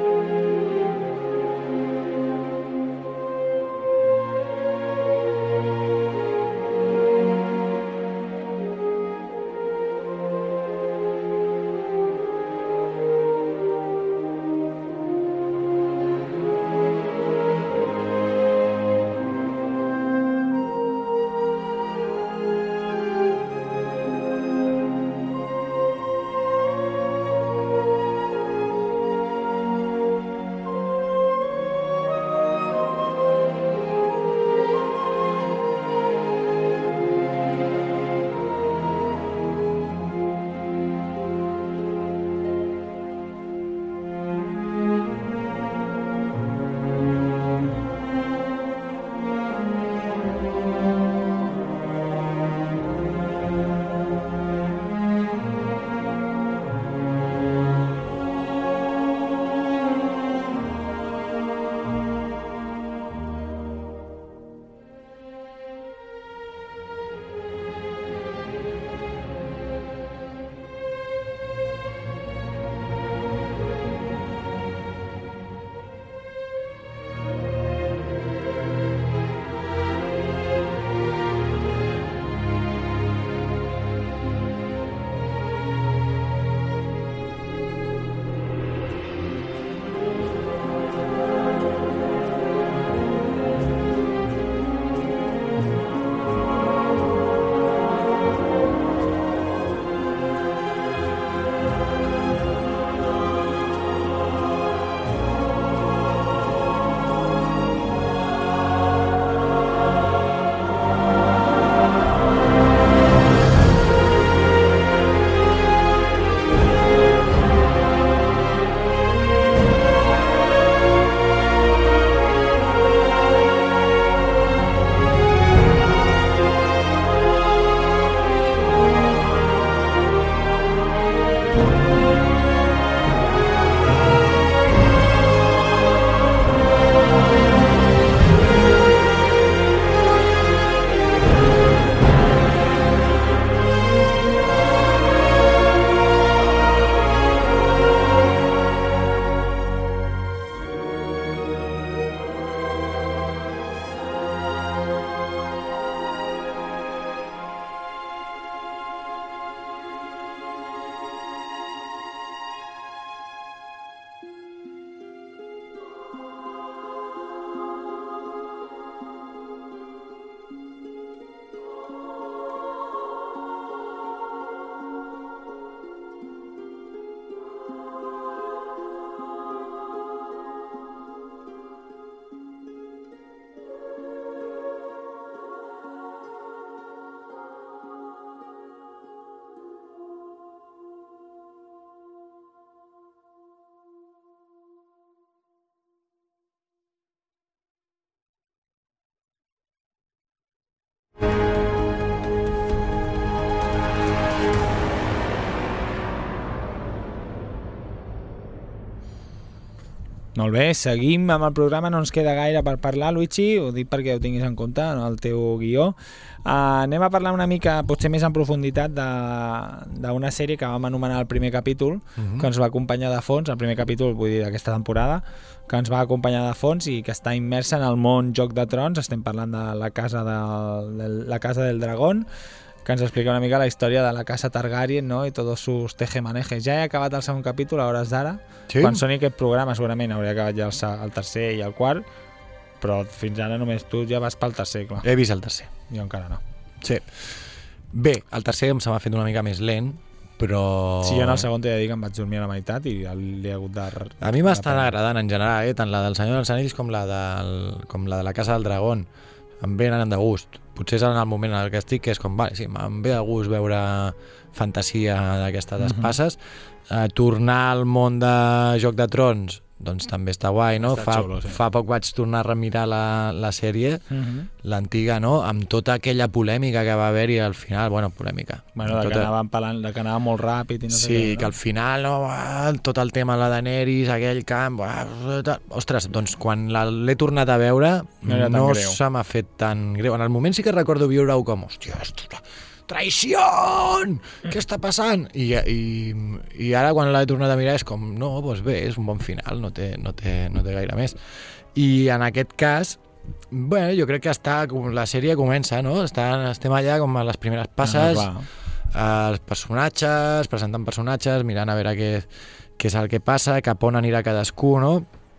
Thank Molt bé, seguim amb el programa, no ens queda gaire per parlar, Luigi, ho dic perquè ho tinguis en compte en el teu guió. Uh, anem a parlar una mica, potser més en profunditat, d'una sèrie que vam anomenar el primer capítol, uh-huh. que ens va acompanyar de fons, el primer capítol, vull dir, d'aquesta temporada, que ens va acompanyar de fons i que està immersa en el món Joc de Trons. Estem parlant de la Casa, de, de la casa del Dragón, que ens explica una mica la història de la casa Targaryen, no? I tots sus tejemanejes. Ja he acabat el segon capítol a hores d'ara. Sí? Quan soni aquest programa segurament hauria acabat ja el, el tercer i el quart, però fins ara només tu ja vas pel tercer, clar. He vist el tercer. Jo encara no. Sí. Bé, el tercer em se m'ha fet una mica més lent, però... Sí, jo en el segon t'he de dir que em vaig dormir a la meitat i l'he hagut de... A mi m'estan agradant en general, eh? Tant la del Senyor dels Anells com la, del, com la de la Casa del Dragón. Em venen de gust. Potser és en el moment en el que estic que és com, vale, sí, em ve de gust veure fantasia d'aquestes espasses. Uh, tornar al món de Joc de Trons, doncs també està guai, no? Està fa, xulo, sí. fa poc vaig tornar a remirar la, la sèrie, uh-huh. l'antiga, no? Amb tota aquella polèmica que va haver-hi al final, bueno, polèmica. Bueno, de, tota... que anava pelant, de que anava molt ràpid i no sé sí, què, no? que al final, no, tot el tema de la Daenerys, aquell camp... Ostres, doncs quan l'he tornat a veure no, no se m'ha fet tan greu. En el moment sí que recordo viure-ho com, hòstia, traïció! Què està passant? I, i, i ara quan l'he tornat a mirar és com, no, doncs bé, és un bon final, no té, no té, no té gaire més. I en aquest cas, bueno, jo crec que està, la sèrie comença, no? Està, estem allà com a les primeres passes, ah, els personatges, presentant personatges, mirant a veure què, què és el que passa, cap on anirà cadascú, no?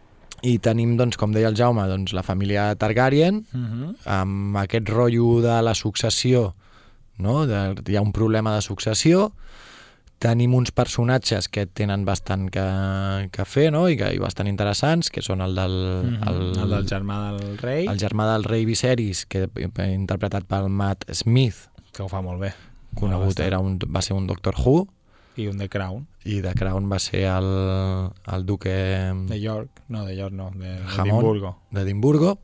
I tenim, doncs, com deia el Jaume, doncs, la família Targaryen, uh-huh. amb aquest rotllo de la successió, no? De, hi ha un problema de successió, tenim uns personatges que tenen bastant que, que fer, no? I, que, i bastant interessants, que són el del, mm-hmm. el, el del germà del rei, el germà del rei Viserys, que interpretat pel Matt Smith, que ho fa molt bé, conegut, era un, va ser un Doctor Who, i un de Crown, i de Crown va ser el, el duque de York, no, de York no, de Edimburgo, d'Edimburgo.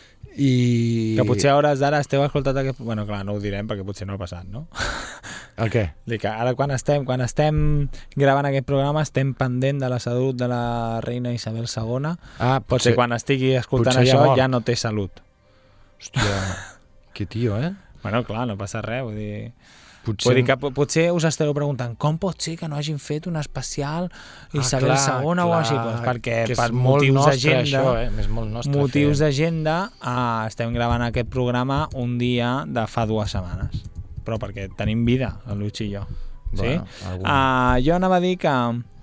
I... Que potser a hores d'ara esteu escoltat aquest... Bueno, clar, no ho direm perquè potser no ha passat, no? El què? Dic que ara quan estem, quan estem gravant aquest programa estem pendent de la salut de la reina Isabel segona. Ah, potser quan estigui escoltant això ja, ja no té salut. Hòstia, que tio, eh? Bueno, clar, no passa res, vull dir... Potser... Vull dir que potser us esteu preguntant com pot ser que no hagin fet un especial Isabel ah, segona clar, o així, doncs perquè per motius d'agenda això, eh? És molt nostre motius d'agenda uh, estem gravant aquest programa un dia de fa dues setmanes, però perquè tenim vida el Luigi i jo, sí? Bueno, algun... uh, jo anava a dir que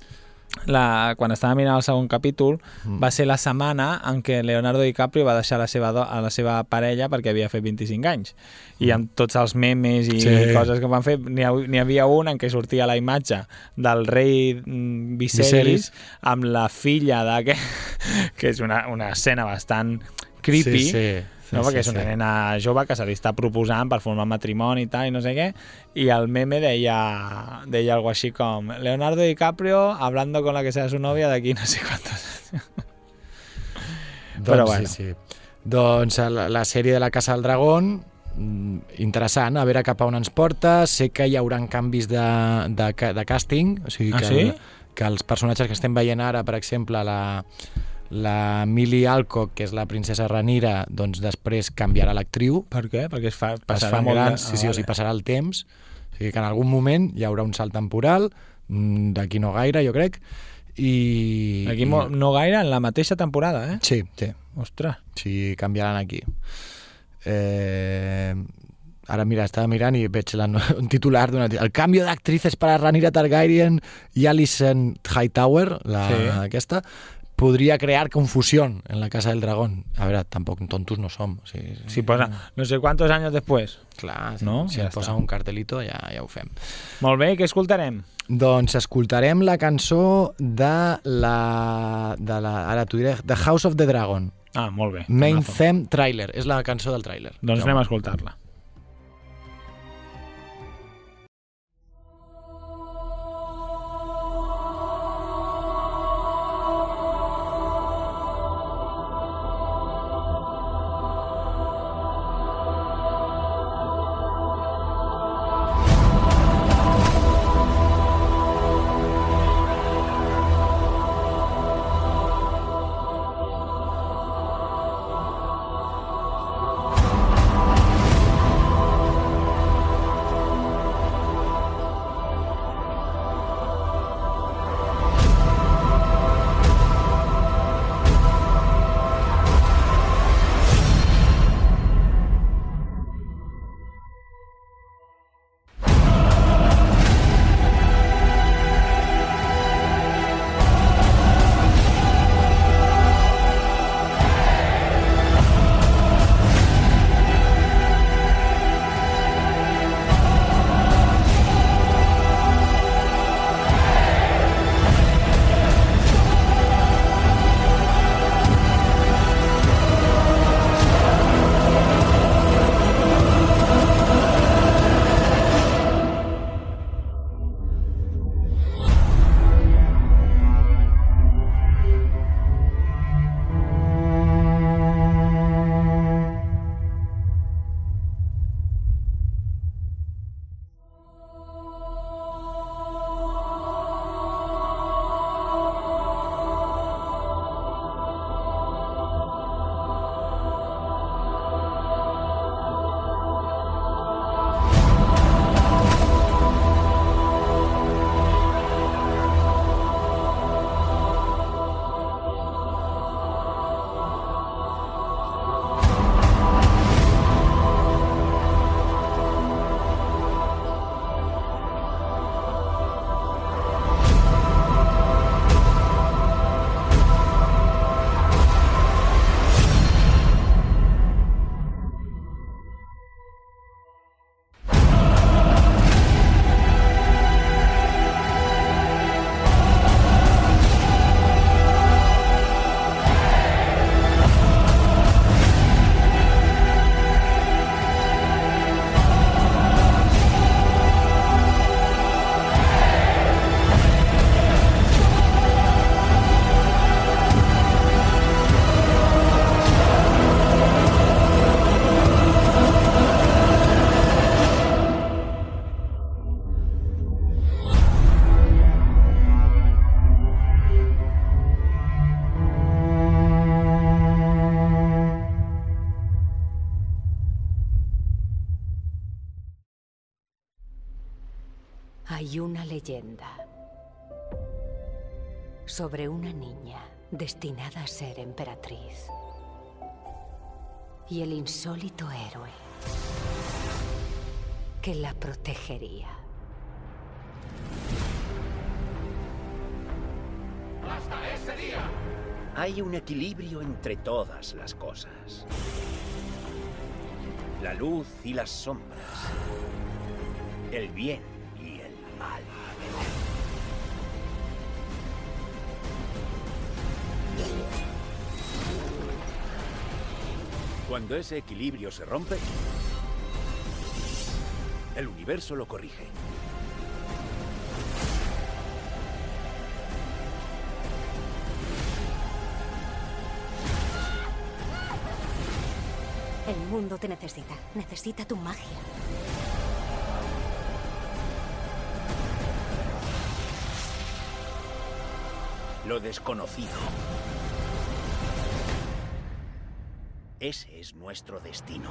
la, quan estava mirant el segon capítol mm. va ser la setmana en què Leonardo DiCaprio va deixar la seva do, a la seva parella perquè havia fet vint-i-cinc anys i amb tots els memes i sí. coses que van fer n'hi ha, havia un en què sortia la imatge del rei Viserys, Viserys. amb la filla d'aquest que és una, una escena bastant creepy, sí, sí. Sí, no? Perquè sí, és una sí. nena jove que se li està proposant per formar matrimoni i tal, i no sé què, i el meme deia, deia algo així com Leonardo DiCaprio hablando con la que sea su novia d'aquí no sé quantos anys. Doncs, però bueno. Sí, sí. Doncs la, la sèrie de la Casa del Dragón, interessant, a veure cap a on ens porta. Sé que hi haurà canvis de, de, de càsting, o sigui que, ah, sí? el, que els personatges que estem veient ara, per exemple, la... la Millie Alcock, que és la princesa Rhaenyra, doncs després canviarà l'actriu. Per què? Perquè es fa, passarà es fa molt grans, de... sí, sí, o sigui, passarà el temps, o sigui que en algun moment hi haurà un salt temporal, d'aquí no gaire, jo crec, i... Aquí i... no gaire, en la mateixa temporada, eh? Sí, sí. Ostres. Sí, canviaran aquí. Eh... Ara, mira, estava mirant i veig la, un titular d'una... El canvi d'actrices per a Rhaenyra Targaryen i Alicent Hightower, la, sí. aquesta, podria crear confusió en la Casa del Dragón. A veure, tampoc tontos no som. O sigui, si posa no sé quantos anys després. Clar, no? si ja posa un cartelito ja, ja ho fem. Molt bé, què escoltarem? Doncs escoltarem la cançó de la... De la ara t'ho diré, The House of the Dragon. Ah, molt bé. Main Theme Trailer. És la cançó del tràiler. Doncs anem a escoltar-la. Hay una leyenda sobre una niña destinada a ser emperatriz y el insólito héroe que la protegería. ¡Hasta ese día! Hay un equilibrio entre todas las cosas. La luz y las sombras. El bien y el mal. Cuando ese equilibrio se rompe, el universo lo corrige. El mundo te necesita. Necesita tu magia. Lo desconocido. Ese es nuestro destino.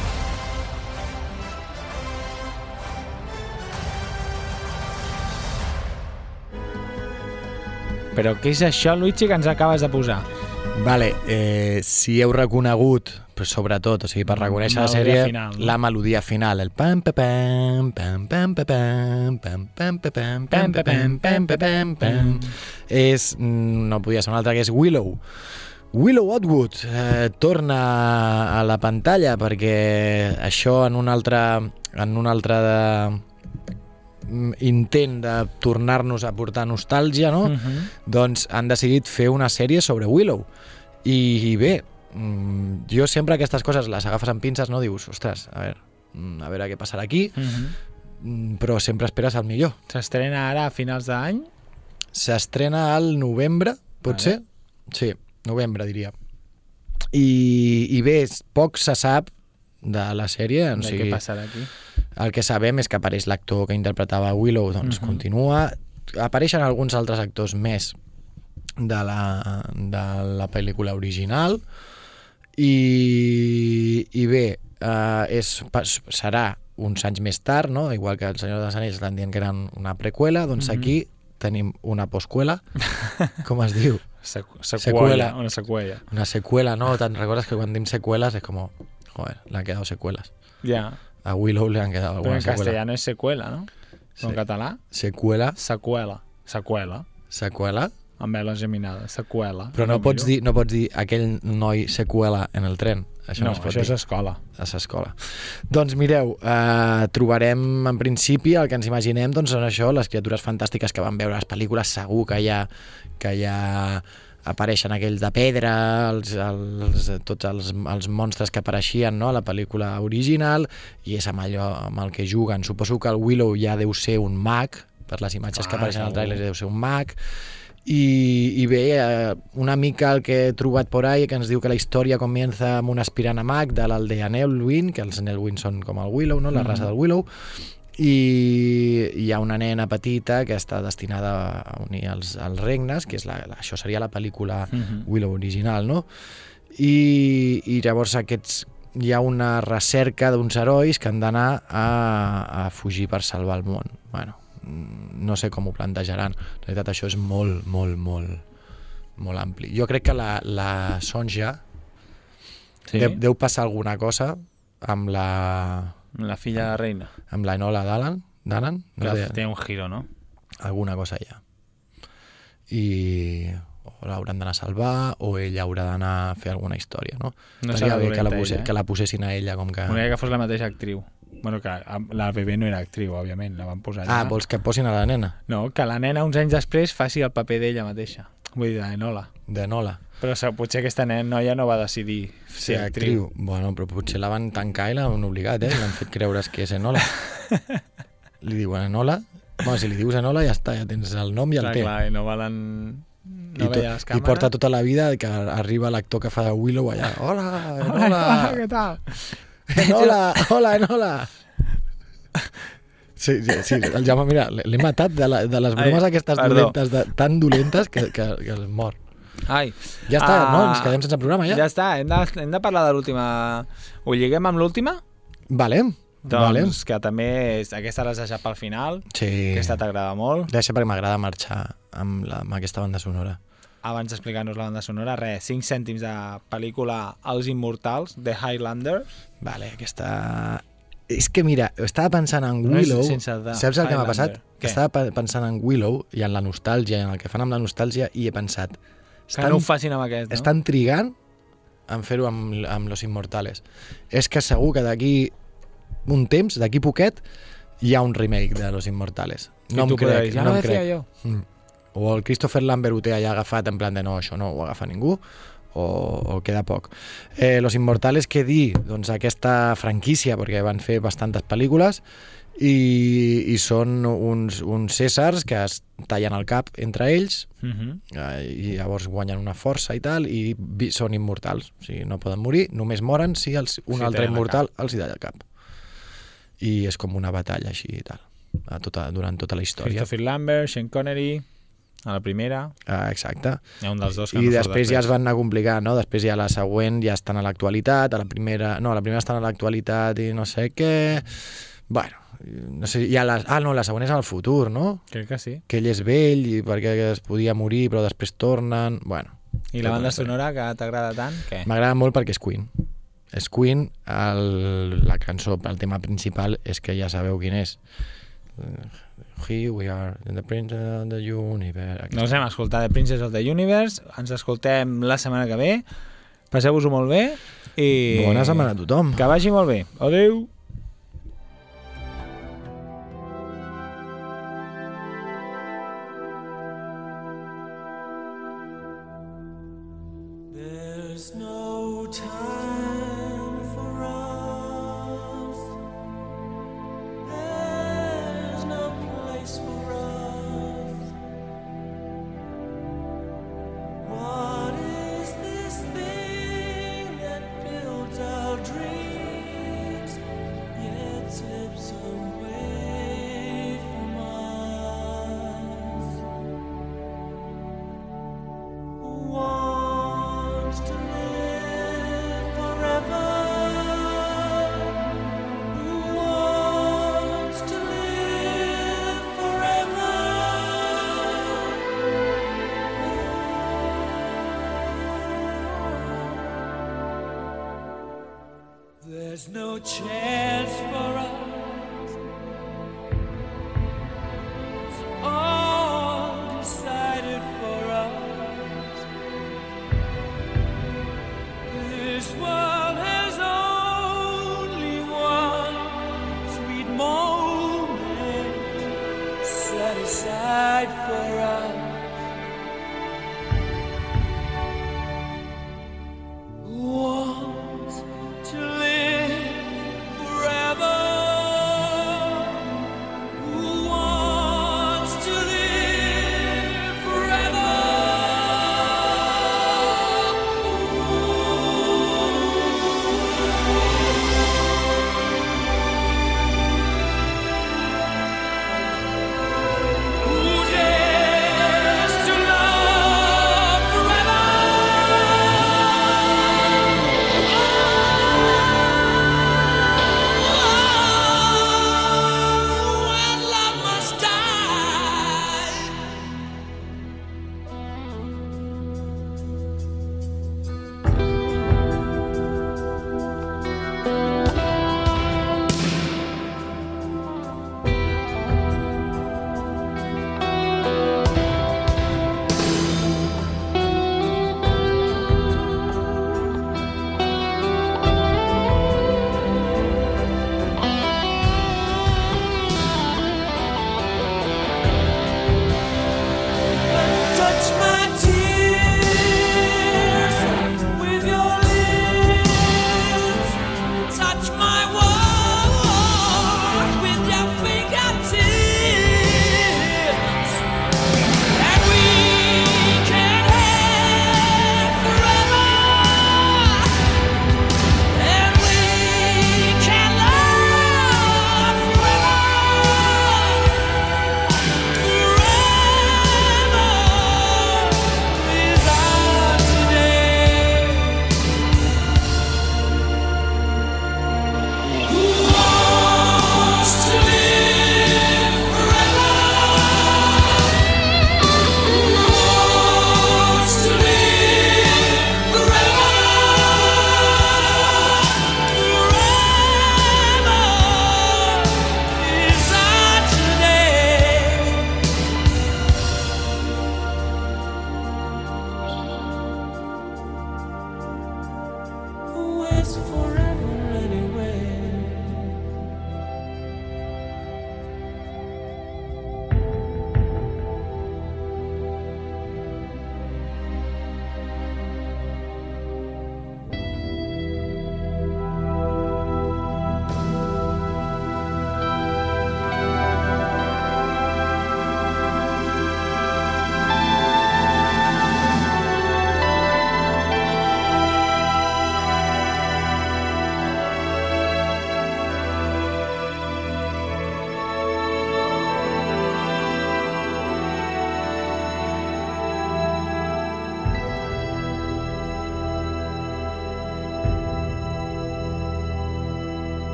Però què és això, Luigi, que ens acabes de posar? Vale, eh, si heu reconegut, però sobretot, o sigui, per reconèixer la sèrie, final, no? la melodia final, el pam pam pam pam pam pam pam pam pam pam pam pam pam pam pam és, no podia ser un altre, que és Willow. Willow Atwood eh, torna a la pantalla perquè això en un altre, en un altre de, intent de tornar-nos a portar nostàlgia, no? Uh-huh. Doncs han decidit fer una sèrie sobre Willow. I, i bé, jo sempre aquestes coses les agafes amb pinces, no? Dius, ostres, a veure, a veure què passarà aquí, uh-huh. però sempre esperes el millor. S'estrena ara a finals d'any? S'estrena al novembre, potser? Vale. Sí, novembre, diria. I, i bé, poc se sap de la sèrie. De o sigui, què passarà aquí? El que sabem és que apareix l'actor que interpretava Willow, doncs uh-huh. continua. Apareixen alguns altres actors més de la, de la pel·lícula original i, i bé, eh, és, serà uns anys més tard, no? Igual que El Senyor dels Anells estan dient que eren una preqüela, doncs uh-huh. aquí tenim una postcuela, com es diu? Sequ seqüela, una seqüela. Una seqüela, no? Te'n recordes que quan dim seqüelas és com, joder, le han quedado seqüelas. Ja. Yeah. A Willow le han quedado alguna seqüela. Però en seqüela. castellano és seqüela, no? Sí. En català? Seqüela. Seqüela. Seqüela. Seqüela. Amb vela geminada. Seqüela. Però no, no pots dir, no pots dir aquell noi seqüela en el tren. Això no, no es pot això dir. És escola. És escola. Doncs mireu, eh, trobarem en principi el que ens imaginem, doncs són això, les criatures fantàstiques que van veure les pel·lícules, segur que hi ha, que hi ha apareixen aquells de pedra, els, els, tots els, els monstres que apareixien, no?, a la pel·lícula original, i és amb allò amb el que juguen. Suposo que el Willow ja deu ser un mag, per les imatges ah, que apareixen al tràiler deu ser un mag, i, i bé, una mica el que he trobat por ahí, que ens diu que la història comença amb un aspirant a mag de l'aldea Nelwyn, que els Nelwyn són com el Willow, no?, la mm-hmm. raça del Willow, i hi ha una nena petita que està destinada a unir els, els regnes, que és la, la, això seria la pel·lícula uh-huh. Willow original, no? I, i llavors aquests, hi ha una recerca d'uns herois que han d'anar a, a fugir per salvar el món. Bueno, no sé com ho plantejaran. En realitat això és molt, molt, molt, molt ampli. Jo crec que la, la Sonja sí? de, deu passar alguna cosa amb la... La filla de la reina. Amb la Enola d'Alan. d'Alan no sé, té un giro, no? Alguna cosa hi ha. I o l'hauran d'anar a salvar o ella haurà d'anar a fer alguna història, no? No Estaria bé que la, ella, eh? que la posessin a ella com que... Una que fos la mateixa actriu. Bueno, que la bebè no era actriu, òbviament, la van posar allà. Ah, vols que posin a la nena? No, que la nena uns anys després faci el paper d'ella mateixa. Vull dir, d'Enola. D'Enola. Però potser aquesta noia no va decidir ser sí, actriu. actriu. Bueno, però potser la van tancar i l'han obligat, eh? L'han fet creure's que és Enola. Li diuen Enola. Bueno, si li dius Enola ja està, ja tens el nom i el clar, té. Clar, i no valen... No I, to, veia les càmeres. I porta tota la vida que arriba l'actor que fa de Willow allà. Hola, Enola! Hola, què tal? Enola, hola, Enola! Sí, sí, sí, el Jaume, mira, l'he matat de, la, de les bromes Ai, aquestes perdó. dolentes, de, tan dolentes que, que, que es mor. Ai. Ja està, uh, no? Ens quedem sense programa, ja? Ja està, hem de, hem de parlar de l'última... Ho lliguem amb l'última? Vale. Doncs vale. que també és, aquesta l'has deixat pel final, Sí. aquesta t'agrada molt. Deixa perquè m'agrada marxar amb, la, amb aquesta banda sonora. Abans d'explicar-nos la banda sonora, res, cinc cèntims de pel·lícula Els Immortals, The Highlanders. Vale, aquesta... És que mira, estava pensant en No és Willow, sense The saps el que m'ha Highlander. passat? Què? Que estava pe- pensant en Willow i en la nostàlgia, en el que fan amb la nostàlgia, i he pensat... Que no ho facin amb aquest, no? Estan trigant en fer-ho amb, amb Los Inmortales. És que segur que d'aquí un temps, d'aquí poquet, hi ha un remake de Los Inmortales. I No em tu podràs crec, dir, ja no lo em decía crec. yo. Mm. O el Christopher Lambert ho té allà agafat en plan de no, això no ho agafa ningú, o, o queda poc. Eh, Los Inmortales, què dir? Doncs aquesta franquícia, perquè van fer bastantes pel·lícules, i, i són uns, uns cèsars que es tallen el cap entre ells, Mhm. eh, i llavors guanyen una força i tal, i vi- són immortals, o sigui, no poden morir, només moren si els, un Si altre tallen el immortal els hi talla el cap. I és com una batalla així i tal, a tota, durant tota la història. Christopher Lambert, Sean Connery, a la primera. Ah, exacte. Hi ha un dels dos que I no surt després ja es van anar complicant, no? Després ja la següent ja estan a l'actualitat, a la primera... No, a la primera estan a l'actualitat i no sé què... Bueno, no sé, ja la... Ah, no, la següent és al futur, no? Crec que sí. Que ell és vell i perquè es podia morir però després tornen... Bueno. I la banda sonora que t'agrada tant, què? M'agrada molt perquè és Queen. És Queen, el, la cançó, el tema principal és que ja sabeu quin és. Here we are, in the Prince of the Universe. Doncs anem a escoltar The Princess of the Universe, ens escoltem la setmana que ve, passeu-vos-ho molt bé i... Bona setmana a tothom. Que vagi molt bé. Adéu! There's no time for us. There's no place for us. What is this thing that builds our dreams yet slips away from us? Wants to live forever. Who wants to live forever? There's no chance for us.